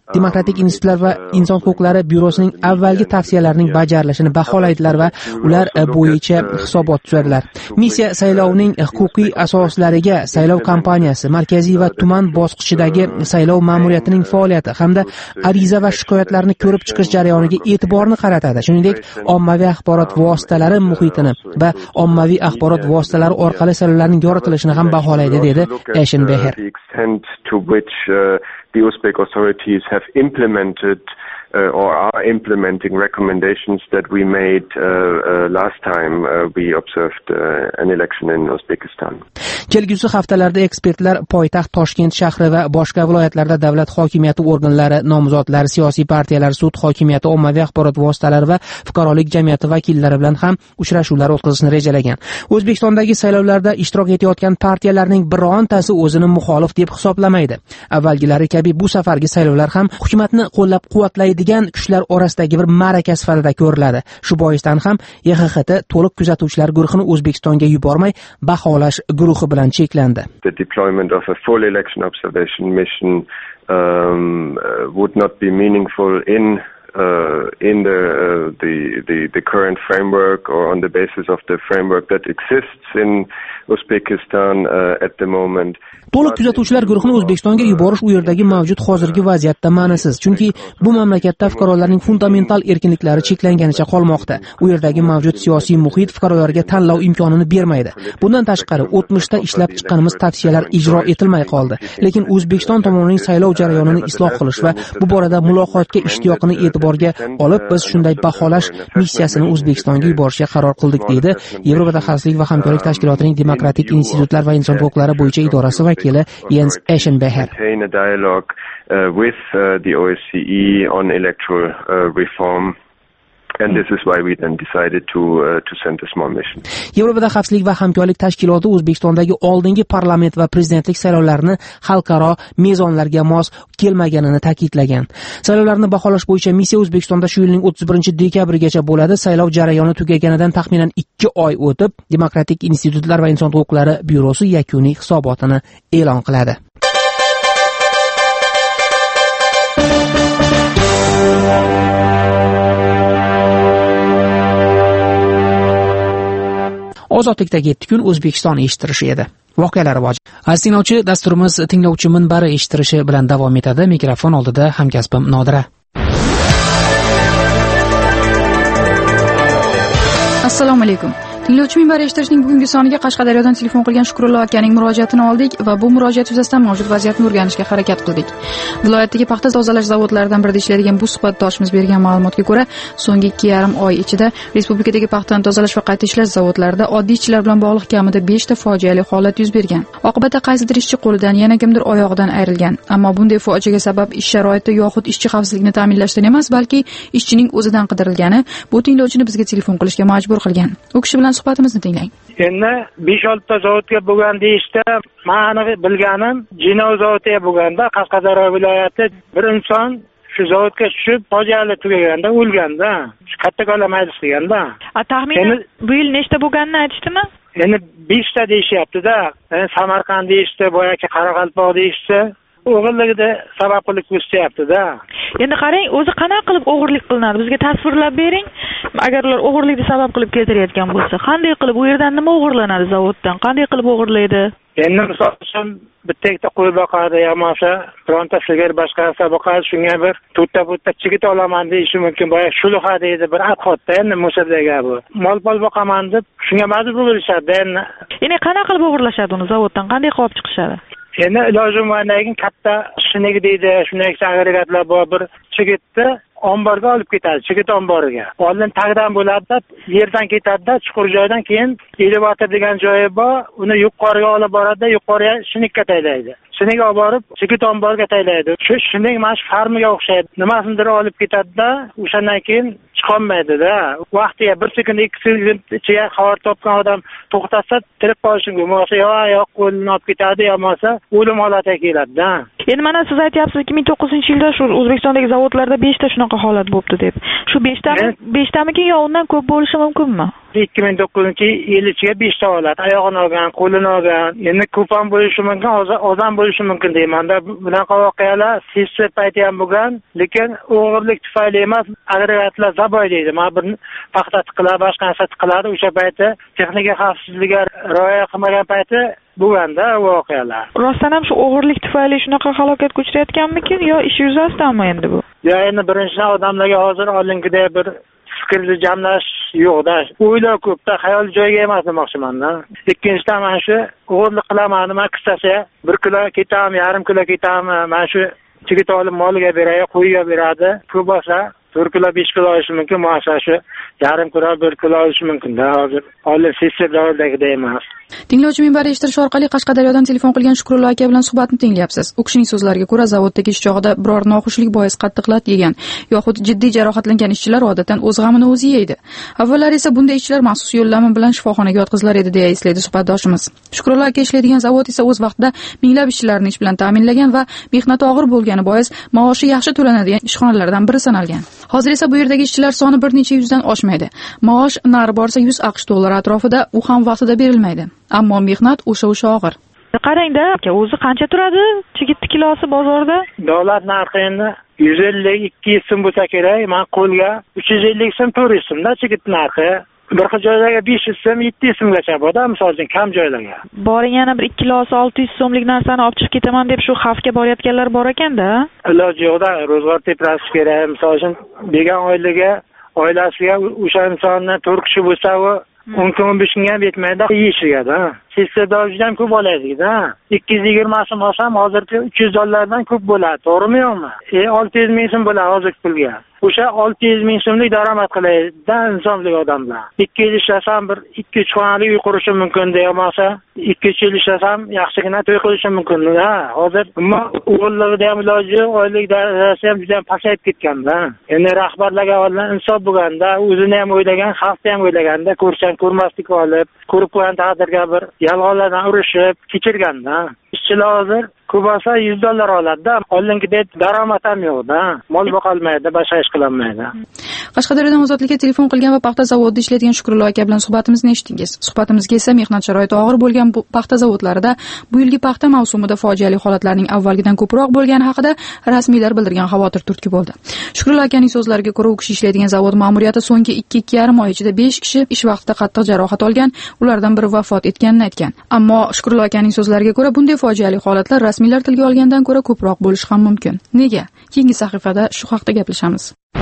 Demokratik institutlar va inson huquqlari byurosining avvalgi tavsiyalarining bajarilishini baholaydilar va ular bo'yicha hisobot tuzadilar. Missiya saylovning huquqiy asoslariga, saylov kampaniyasi, markaziy va tuman bosqichidagi saylov ma'muriyatining faoliyati hamda ariza va shikoyatlarni ko'rib chiqish jarayoniga e'tiborni qaratadi. Shuningdek, ommaviy axborot vositalari muhitini va ommaviy axborot vositalari orqali saylovlarning yoritilishini ham baholaydi, dedi Eshenbeher. The Uzbek authorities have implemented uh, or are implementing recommendations that we made uh, uh, last time uh, we observed uh, an election in Uzbekistan. Kelgusi haftalarda ekspertlar poytaxt Toshkent shahri va boshqa viloyatlarda davlat hokimiyati organlari, nomzodlar, siyosiy partiyalar, sud hokimiyati, ommaviy axborot vositalari va fuqarolik jamiyati vakillari bilan ham uchrashuvlar o'tkazishni rejalagan. O'zbekistondagi saylovlarda ishtirok etayotgan partiyalarning birontasi o'zini muxolif deb hisoblamaydi. Avvalgilari kabi bu safargi saylovlar ham hukumatni qo'llab-quvvatlaydigan kuchlar orasidagi bir ma'raka sifatida ko'riladi. Shu boisdan ham Y X X T to'liq kuzatuvchilar guruhini O'zbekistonga yubormay, baholash guruhi bilan cheklandi. The deployment of a full election observation mission um, uh, would not be meaningful in uh, in the, uh, the the the current framework or on the basis of the framework that exists in Uzbekistan uh, at the moment. To'liq kuzatuvchilar guruhini O'zbekistonga yuborish u yerdagi mavjud hozirgi vaziyatda ma'nisiz, chunki bu mamlakatda fuqarolarning fundamental erkinliklari cheklanganicha qolmoqda. U yerdagi mavjud siyosiy muhit fuqarolarga tanlov imkonini bermaydi. Bundan tashqari, o'tmishda ishlab chiqqanimiz tavsiyalar ijro etilmay qoldi. Lekin O'zbekiston tomonining saylov jarayonini isloh qilish va bu borada muloqotga ishtiyoqini e'tiborga olib, biz shunday baholash missiyasini O'zbekistonga yuborishga qaror qildik, deydi Yevropada xavfsizlik va hamkorlik tashkilotining demokratik institutlar va inson huquqlari bo'yicha idorasi vakili Jens Eshenbeher. Maintain a dialogue uh, with uh, the O S C E on electoral uh, reform. And this is why we then decided to uh, to send a small mission. Yevropada xavfsizlik va hamkorlik tashkiloti O'zbekistondagi oldingi parlament va prezidentlik saylovlarini xalqaro mezonlarga mos kelmaganini ta'kidlagan. Saylovlarni baholash bo'yicha missiya O'zbekistonda shu yilning o'ttiz birinchi dekabrigacha bo'ladi. Saylov jarayoni tugaganidan taxminan ikki oy o'tib, Demokratik institutlar va inson huquqlari byurosi yakuniy hisobotini e'lon qiladi. Ozodlikdagi yetti kun O'zbekiston eshittirishi edi. Voqealar rivoji. Aziz tinglovchi, dasturimiz tinglovchi minbari eshittirishi bilan davom etadi. Mikrofon oldida hamkasbim Nodira. Assalomu alaykum. Tinglovchi minbari eshittirishning bugungi soniga Qashqadaryodan telefon qilgan Shukrullo akaning murojaatini oldik va bu murojaat yuzasidan mavjud vaziyatni o'rganishga harakat qildik. Viloyatdagi paxta tozalash zavodlaridan birida ishlaydigan bu suhbatdoshimiz bergan ma'lumotga ko'ra, so'nggi ikki yarim oy ichida respublikadagi paxtani tozalash va qayta ishlash zavodlarida oddiy ishchilar bilan bog'liq kamida besh ta fojiali holat yuz bergan. Oqibatda qaysidir ishchi qo'lidan, yana kimdir oyog'idan ayrilgan. Ammo bunday fojiaga sabab ish sharoiti yoxud ishchi xavfsizligini ta'minlashdan emas, balki ishchining o'zidan qidirilgani bu tinglovchini bizga telefon qilishga majbur qilgan. U kishi bilan suhbatimizni tinglang. Endi besh olti zavodga bo'lgan deyishda, ma'ni bilganim Jinov zavodiga bo'lganda, Qashqadaryo viloyati bir inson shu zavodga tushib, fojiali tugaganda o'lganda, shu Kattako'la maylis deganda. A taxminan bu yil nechta bo'lganini aytishdimi? Endi besh ta deyishyapti-da. Samarqand deyishdi, boyagi Qoraqalpoq deyishdi. O'g'irlikda sabab qilib ko'rsatyapti-da. Endi qarang, o'zi qanaqa qilib o'g'irlik qilinadi? Bizga tasvirlab bering. Agar ular o'g'irlikni sabab qilib keltirayotgan bo'lsa, qanday qilib u yerdan nima o'g'irlanadi zavoddan? Qanday qilib o'g'irlaydi? Endi misol uchun bitta ikkita qo'y boqadi, yo'qsa bironta sigir boshqasi boqadi, shunga bir to'rtta bitta chigit olaman deyishi mumkin. Boya shuluxa deydi, bir adxotda endi musaddaga bu. Mol-pol boqaman deb shunga majbur bo'lishadi. Endi Endi qanaqa qilib o'g'irlashadi uni zavoddan? Qanday qilib chiqishadi? Endi ilojim bo'lgan katta shinik deydi, shunday agregatlar bor, bir chigitni omborga olib ketadi, chigit omboriga. Oldin tagdan bo'ladi, yerdan ketadi, chuqur joydan keyin elevator degan joyi bor, uni yuqoriga olib boradi, yuqoriga shinikka taylaydi. Shinik olib borib, chigit omboriga taylaydi. Shu shinik mana shu farmiga o'xshaydi. Nimasindir olib ketadi-da, o'shandan keyin chiqolmaydi-da. Vaqtiga bir sekund, ikki sekund ichiga xabar topgan odam to'xtasa, tirib qolishi mumkin. Bo'lmasa yo oyoq qo'lini olib ketadi, yo'qsa o'lim holatiga keladi-da. Endi mana siz aytyapsiz, ikki ming to'qqizinchi yilda shu O'zbekistondagi zavodlarda besh ta shunaqa holat bo'libdi deb. Shu besh tami besh tamiki yo undan ko'p bo'lishi mumkinmi? ikki ming to'qqizinchi yil ichiga beshta holat, oyog'ini olgan, qo'lini olgan. Endi ko'p ham bo'lishi mumkin, ozam bo'lishi mumkin deyman-da. Bunaqa voqealar sessiya payti ham bo'lgan, lekin o'g'irlik tufayli emas, agregatlar zaboy deydi. Mana bir paxta tiqiladi, boshqa narsa tiqiladi, o'sha payti texnika xavfsizligiga rioya qilmagan payti bo'lganda voqealar. Rostdan ham shu o'g'irlik tufayli shunaqa halokatga uchrayotganmikin yo ish yuzasidanmi endi bu? Ya endi birinchidan odamlarga hozir oldingidek bir fikrni jamlash yo'q-da. O'ylar ko'pda, xayol joyiga emas demoqchiman-da. Ikkinchidan mana shu o'g'irlik qilaman, nima qilsa, bir kilo ketam, yarim kilo ketam, mana shu chigit olib moliga beradi, qo'yga beradi. Ko'p bo'lsa to'rt kilo, besh kilo olishi mumkin, mana shu yarim kilo, bir kilo olishi mumkin-da. Hozir olib sessiya davridagidek emas. Tinglovchi minbari eshittirish orqali Qashqadaryodan telefon qilgan Shukrullo aka bilan suhbatni tinglayapsiz. U kishining so'zlariga ko'ra, zavoddagi ish chog'ida biror noxushlik bois qattiq lat yegan yoxud jiddiy jarohatlangan ishchilar odatdan o'z g'amini o'zi yeydi. Avvallari esa bunday ishchilar maxsus yo'llanma bilan shifoxonaga yotqizilar edi, deya eslaydi suhbatdoshimiz. Shukrullo aka ishlaydigan zavod esa o'z vaqtida minglab ishchilarni ish bilan ta'minlagan va mehnati og'ir bo'lgani bois maoshi yaxshi to'lanadigan ishxonalardan biri sanalgan. Hozir esa bu yerdagi ishchilar soni bir necha yuzdan oshmaydi. Maosh nari borsa yuz aqsh dollari atrofida, u ham vaqtida berilmaydi. Ammo mehnat o'sha-o'sha og'ir. Qarang-da, o'zi qancha turadi chigit kilosi bozorda? Davlat narxi endi yuz ellik ikki yuz so'm bo'lsa kerak. Men qo'lga uch yuz ellik so'm, to'rt yuz so'mda chigit narxi. Bir xil joylarga besh yuz so'm, yetti yuz so'mgacha borda, misol uchun kam joylarga. Boring yana bir ikki kilosi olti yuz so'mlik narsani olib chiqib ketaman deb shu xavfga borayotganlar bor ekan-da. Iloji yo'qda, ro'zg'or teprasish kerak. Misol uchun bergan oilaga, oilasiga o'sha insonning to'rt kishi bo'lsa, u o'n kun o'n besh kunga ham yetmaydi yeyishiga-da. Sessiyada juda ham ko'p olaydi-da. ikki yuz yigirma so'm olsam, hozircha uch yuz dollardan ko'p bo'ladi, to'g'rimi yo'qmi? E olti yuz ming so'm bo'ladi hozirgi pulga. O'sha olti yuz ming so'mlik daromad qilaydi-da insonlik odamlar. ikki yil ishlasam bir ikki uch xonali uy qurishim mumkin deyamasa, ikki uch yil ishlasam yaxshigina to'y qilishim mumkin-da. Hozir o'g'illigida ham iloji, oylik darajasi ham juda ham pasayib ketgan-da. Endi rahbarlarga olingan insof bo'lganda, o'zini ham o'ylagan, xalqni ham o'ylaganda, ko'rsan ko'rmaslik olib, ko'rib qo'ygan taqdirga bir yalg'onlardan urishib kechirganda, ishchilar hozir ko'p bo'lsa yuz dollar oladi-da. Oldingidek daromad ham yo'q-da. Mol boqolmaydi, boshqa ish qilolmaydi. Qashqadaryodan Ozodlikka telefon qilgan va paxta zavodida ishlaydigan Shukrullo aka bilan suhbatimizni eshitdingiz. Suhbatimizga esa mehnat sharoiti og'ir bo'lgan bu paxta zavodlarida bu yilgi paxta mavsumida fojiali holatlarning avvalgidan ko'proq bo'lgani haqida rasmiylar bildirgan xavotir turtki bo'ldi. Shukrullo akaning so'zlariga ko'ra, u kishi ishlaydigan zavod ma'muriyati so'nggi ikki ikki yarim oy ichida besh kishi ish vaqtida qattiq jarohat olgan, ulardan biri vafot etganini aytgan. Ammo Shukrullo akaning so'zlariga ko'ra, bunday fojiali holatlar rasmiylar tilga olgandan ko'ra ko'proq bo'lishi ham mumkin. Nega? Keyingi sahifada shu haqda gaplashamiz.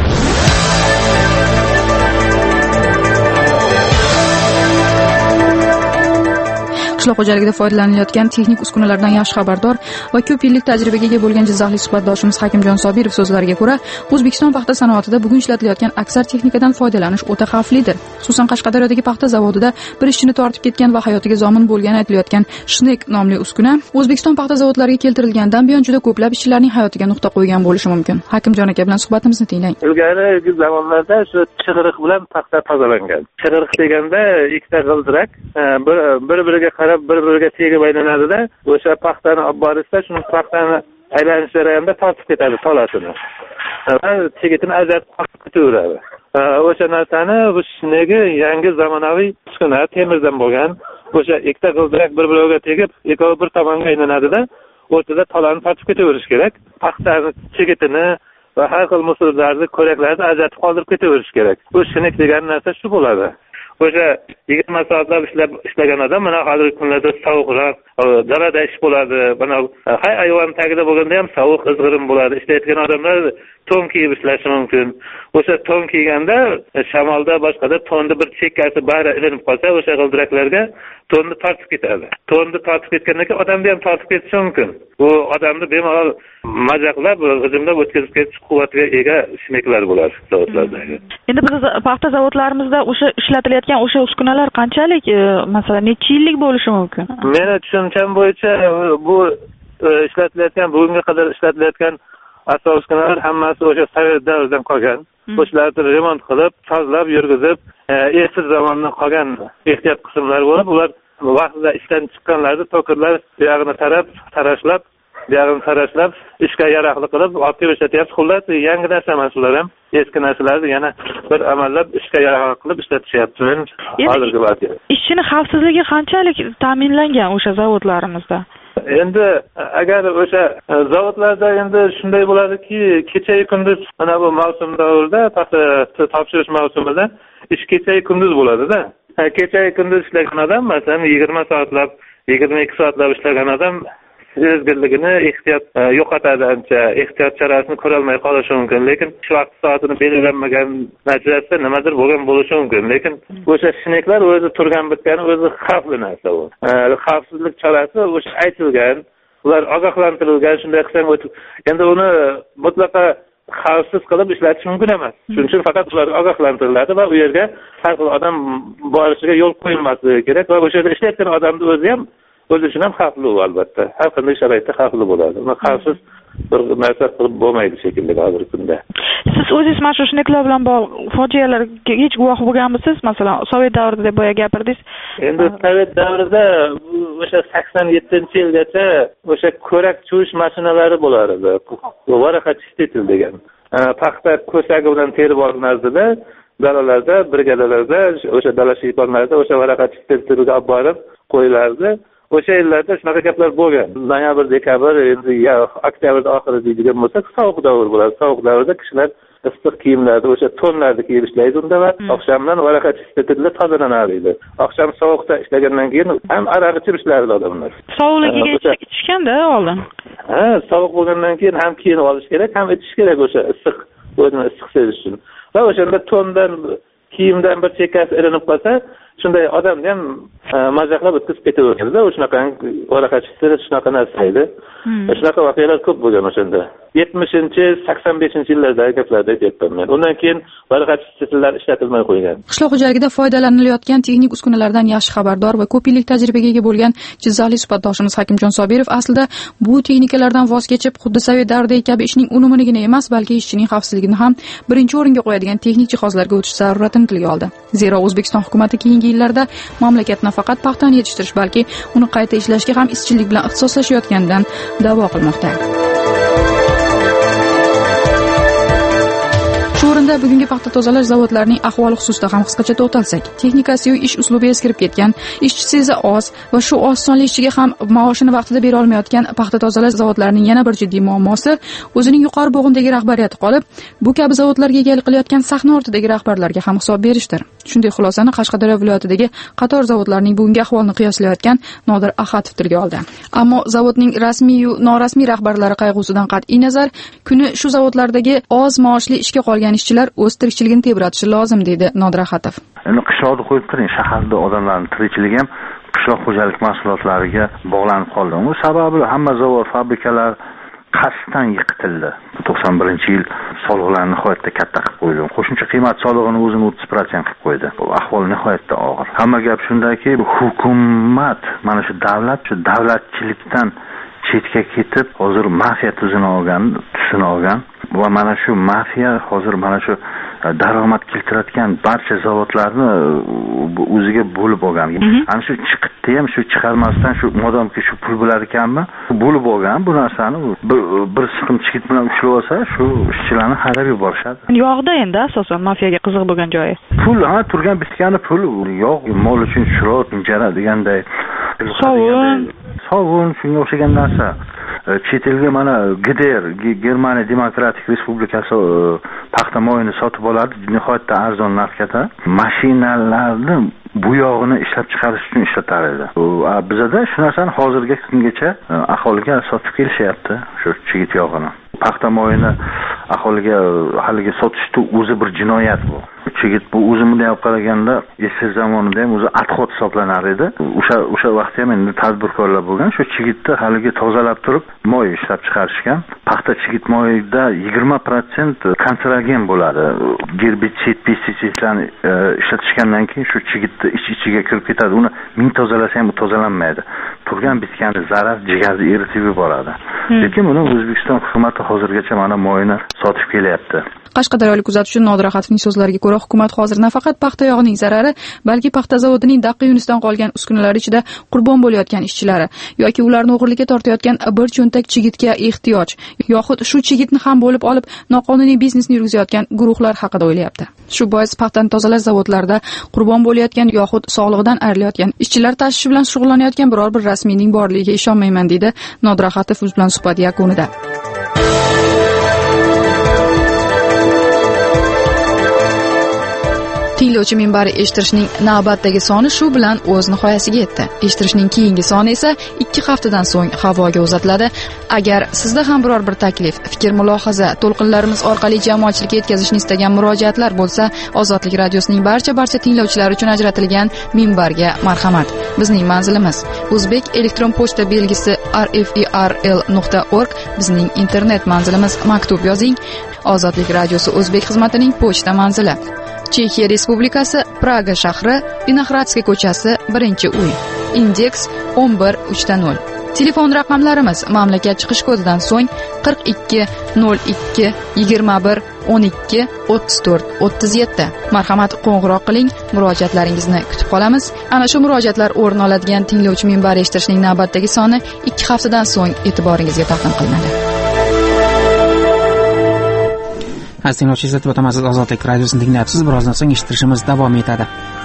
Qishloq xo'jaligida foydalanilayotgan texnik uskunalardan yaxshi xabardor va ko'p yillik tajribaga ega bo'lgan jizzaxlik suhbatdoshimiz Hakimjon Sobirov so'zlariga ko'ra, O'zbekiston paxta sanoatida bugun ishlatilayotgan aksar texnikadan foydalanish o'ta xavflidir. Xususan Qashqadaryodagi paxta zavodida bir ishchini tortib ketgan va hayotiga zomin bo'lgani aytilayotgan Shnek nomli uskuna O'zbekiston paxta zavodlariga keltirilgandan buyon juda ko'plab ishchilarning hayotiga nuqta qo'ygan bo'lishi mumkin. Hakimjon aka bilan suhbatimizni tinglang. Ilgari zamonlarda shu chig'iriq bilan paxta tozalangan. Chig'iriq deganda ikkita g'ildirak bir-biriga qarab bir-biriga tegib aylanadi-da, o'sha paxtani olib borishsa, shuni paxtani aylanish jarayonida tortib ketadi tolasini. Va chigitini ajratib qo'yib ketaveradi. O'sha narsani bu Shnegi yangi zamonaviy uskuna temirdan bo'lgan, o'sha ikkita g'ildirak bir-biriga tegib, ikkovi bir tomonga aylanadi-da, o'rtada tolani tortib ketaverish kerak. Paxtani chigitini va har xil musullarni, ko'raklarni ajratib qoldirib ketaverish kerak. Bu Shnek degan narsa shu bo'ladi. O'sha yigirma soatlab ishlab ishlagan odam mana hozirgi kunlarda sovuqroq, dalada ish bo'ladi. Mana hay ayvon tagida bo'lganda ham sovuq, izg'irin bo'ladi. Ishlayotgan odamlar to'n kiyib ishlashi mumkin. O'sha to'n kiyganda shamolda boshqada to'nni bir chekkasi bari ilinib qolsa, o'sha g'ildiraklarga to'nni tortib ketadi. To'nni tortib ketgandan keyin odamni ham tortib ketishi mumkin. Bu odamni bemalol majaqlab, g'ijimlab o'tkazib ketish quvvatiga ega Shneklar bo'ladi zavodlardagi. Endi biz paxta zavodlarimizda o'sha ishlatilayotgan o'sha uskunalar qanchalik, masalan, necha yillik bo'lishi mumkin? Meni tushuncham bo'yicha bu ishlatilayotgan, bugunga qadar ishlatilayotgan asos uskunalar hammasi o'sha Sovet davridan qolgan. O'shalarni remont qilib, tozalab, yurgizib, eski zamondan qolgan ehtiyot qismlar bo'lib, ular vaqtida ishdan chiqqanlarni to'kirlar buyog'ini tarab, tarashlab buyog'ini tarashlab ishga yaroqli qilib olib kelib ishlatyapti. Xullas, yangi narsa emas ular ham. Eski narsalarni yana bir amallab ishga yaroqli qilib ishlatishyapti. Hozirgi vaziyat. Ishchini xavfsizligi qanchalik ta'minlangan o'sha zavodlarimizda? Endi agar o'sha zavodlarda endi shunday bo'ladiki, kecha kunduz mana bu mavsum davrida, paxta topshirish mavsumida ish kecha kunduz bo'ladi-da. Kecha kunduz ishlagan odam, masalan, yigirma soatlab, yigirma ikki soatlab ishlagan odam sezgirligini ehtiyot yo'qotadi, ancha ehtiyot chorasini ko'ra olmay qolishi mumkin. Lekin shu vaqt soatini belgilanmagan natijasida nimadir bo'lgan bo'lishi mumkin. Lekin o'sha shineklar o'zi turgan bitgani o'zi xavfli narsa u. Xavfsizlik chorasi o'sha aytilgan, ular ogohlantirilgan, shunday qilsang o'tib. Endi uni mutlaqo xavfsiz qilib ishlatish mumkin emas. Shuning uchun faqat ular ogohlantiriladi va u yerga har xil odam borishiga yo'l qo'yilmasligi kerak va o'sha yerda ishlayotgan odamning o'zi ham o'zi uchun ham xavfli albatta. Har qanday sharoitda xavfli bo'ladi. Uni xavfsiz bir narsa qilib bo'lmaydi shekilli hozirgi kunda. Siz o'zingiz mana shu shineklar bilan bog'liq fojialarga hech guvoh bo'lganmisiz? Masalan, Sovet davrida deb boya gapirdingiz. Endi Sovet davrida o'sha sakson yettinchi yilgacha o'sha ko'rak chuvish mashinalari bo'lar edi. Varaqa chistitil degan. Paxta ko'sagi bilan terib olinardi-da, dalalarda, brigadalarda, o'sha dala shiyponlarda o'sha varaqa chistitilga olib borib qo'yilardi. O'sha yillarda shunaqa gaplar bo'lgan. Noyabr, dekabr, endi oktyabrda oxiri deydigan bo'lsak, sovuq davr bo'ladi. Sovuq davrda kishilar issiq kiyimlarni, o'sha tonlarni kiyib ishlaydi unda va oqshomdan varaqa chistitilda tozalanadi. Oqshom sovuqda ishlagandan keyin ham aroq ichib ishlardi odamlar. Sovuqligiga ichishganda oldin. Ha, sovuq bo'lgandan keyin ham kiyinib olish kerak, ham ichish kerak o'sha issiq, o'zini issiq sezish uchun. Va o'shanda tondan kiyimdan bir chekkasi ilinib qolsa, shunday odamni ham majaqlab o'tkazib ketaverganda, shunaqa varaqa chistitil shunaqa narsa edi. Shunaqa voqealar ko'p bo'lgan o'shanda. yetmishinchi, sakson beshinchi yillardagi gaplarni aytyapman men. Undan keyin varaqa chistitillar ishlatilmay qo'ygan. Qishloq xo'jaligida foydalanilayotgan texnik uskunalardan yaxshi xabardor va ko'p yillik tajribaga ega bo'lgan Jizzaxlik suhbatdoshimiz Hakimjon Sobirov aslida bu texnikalardan voz kechib, xuddi Sovet davridagi kabi ishning unumunigina emas, balki ishchining xavfsizligini ham birinchi o'ringa qo'yadigan texnik jihozlarga o'tish zaruratini tilga oldi. Zero O'zbekiston hukumatı keyingi yillarda mamlakat nafaqat paxtani yetishtirish, balki uni qayta ishlashga ham izchillik bilan ixtisoslashayotganidan da'vo qilmoqda. Shu o'rinda bugungi paxta tozalash zavodlarining ahvoli xususida ham qisqacha to'xtalsak, texnikasi ish uslubi eskirib ketgan, ishchi sayzi oz va shu oz sonli ishchiga ham maoshini vaqtida bera olmayotgan paxta tozalash zavodlarining yana bir jiddiy muammosi o'zining yuqori bo'g'indagi rahbariyati qolib, bu kabi zavodlarga egalik qilayotgan sahna ortidagi rahbarlarga ham hisob berishdir. Shunday xulosani Qashqadaryo viloyatidagi qator zavodlarning bugungi ahvolini qiyoslayotgan Nodir Ahadov tilga oldi. Ammo zavodning rasmiy va norasmiy rahbarlari qayg'usidan qat'iy nazar, kuni shu zavodlardagi oz maoshli ishga qolgan ishchilar o'z tirikchiligini tebratishi lozim, dedi Nodir Ahadov. Endi qishloqda qo'yib qiling, shaharda odamlarning tirikchiligi ham qishloq xo'jalik mahsulotlariga bog'lanib qoldi. Bu sababi hamma zavod, fabrikalar qasddan yiqitildi. to'qson birinchi yil soliqlarni nihoyatda katta qilib qo'ydi. Qo'shimcha qiymat solig'ini o'zini o'ttiz foiz qilib qo'ydi. Bu ahvol nihoyatda og'ir. Hamma gap shundaki, hukumat mana shu davlat, shu davlatchilikdan chetga ketib, hozir mafiya tuzini olgan, tusini olgan va mana shu mafiya hozir mana shu daromad keltirayotgan barcha zavodlarni o'ziga bo'lib olgan. Ana shu chiqitdi ham shu chiqarmasdan shu modomki shu pul bo'lar ekanmi, bo'lib olgan bu narsani bir siqim chigit bilan ushlab olsa, shu ishchilarni haydab yuborishadi. Yog'da endi asosan mafiyaga qiziq bo'lgan joyi. Pul, ha, turgan bitgani pul, yog', mol uchun shirot, injara deganday. Sovun, sovun shunga o'xshagan narsa. Chet elga mana G D R, Germaniya Demokratik Respublikasi paxta moyini sotib oladi, nihoyatda arzon narxga. Mashinalarni bu yog'ini ishlab chiqarish uchun ishlatar edi. Bizda shu narsani hozirgi kungacha aholiga sotib kelishyapti, shu chigit yog'ini. Paxta moyini aholiga haliga sotishda o'zi bir jinoyat bu. Chigit bu o'zimda olib qaraganda eski zamonida ham o'zi adxod hisoblanar edi. O'sha o'sha vaqtda ham endi tadbirkorlar bo'lgan, shu chigitni haliga tozalab turib moy ishlab chiqarishgan. Paxta chigit moyida yigirma foiz kanserogen bo'ladi. Gerbitsid, pestitsidlarni ishlatishgandan keyin shu chigitni ich-ichiga kirib ketadi. Uni ming tozalasa ham tozalanmaydi. turgan bitgani zarar jigarni eritib yuboradi. Lekin buni O'zbekiston hukumati hozirgacha mana moyini sotib kelyapti. Qashqadaryolik kuzatuvchi Nodir Ahatovning so'zlariga ko'ra, hukumat hozir nafaqat paxta yog'ining zarari, balki paxta zavodining daqqa yunusdan qolgan uskunalari ichida qurbon bo'layotgan ishchilari yoki ularni o'g'irlikka tortayotgan bir cho'ntak chigitga ehtiyoj, yoxud shu chigitni ham bo'lib olib noqonuniy biznesni yurgizayotgan guruhlar haqida o'ylayapti. Shu bois paxtani tozalash zavodlarida qurbon bo'layotgan yoxud sog'lig'idan ayrilayotgan ishchilar tashishi bilan shug'ullanayotgan biror bir rasmiyning borligiga ishonmayman, deydi Nodir Ahatov o'z bilan suhbat yakunida. Tinglovchi minbari eshittirishning navbatdagi soni shu bilan o'z nihoyasiga yetdi. Eshittirishning keyingi soni esa ikki haftadan so'ng havoga uzatiladi. Agar sizda ham biror bir taklif, fikr, mulohaza, to'lqinlarimiz orqali jamoatchilikka yetkazishni istagan murojaatlar bo'lsa, Ozodlik radiosining barcha barcha tinglovchilari uchun ajratilgan minbarga marhamat. Bizning manzilimiz O'zbek elektron pochta belgisi r f e r l nuqta org, bizning internet manzilimiz maktub yozing. Ozodlik radiosi O'zbek xizmatining pochta manzili Chexiya Respublikasi, Praga shahri, Vinohradskiy ko'chasi, birinchi uy. Indeks o'n bir uch nol. Telefon raqamlarimiz mamlakat chiqish kodidan so'ng qirq ikki nol ikki yigirma bir o'n ikki o'ttiz to'rt o'ttiz yetti. Marhamat, qo'ng'iroq qiling, murojaatlaringizni kutib qolamiz. Ana shu murojaatlar o'rin oladigan tinglovchi minbari eshittirishning navbatdagi soni ikki haftadan so'ng e'tiboringizga taqdim qilinadi. Aziz tinglovchilar, o'tamiz Ozodlik radiosini tinglayapsiz. Birozdan so'ng eshittirishimiz davom etadi.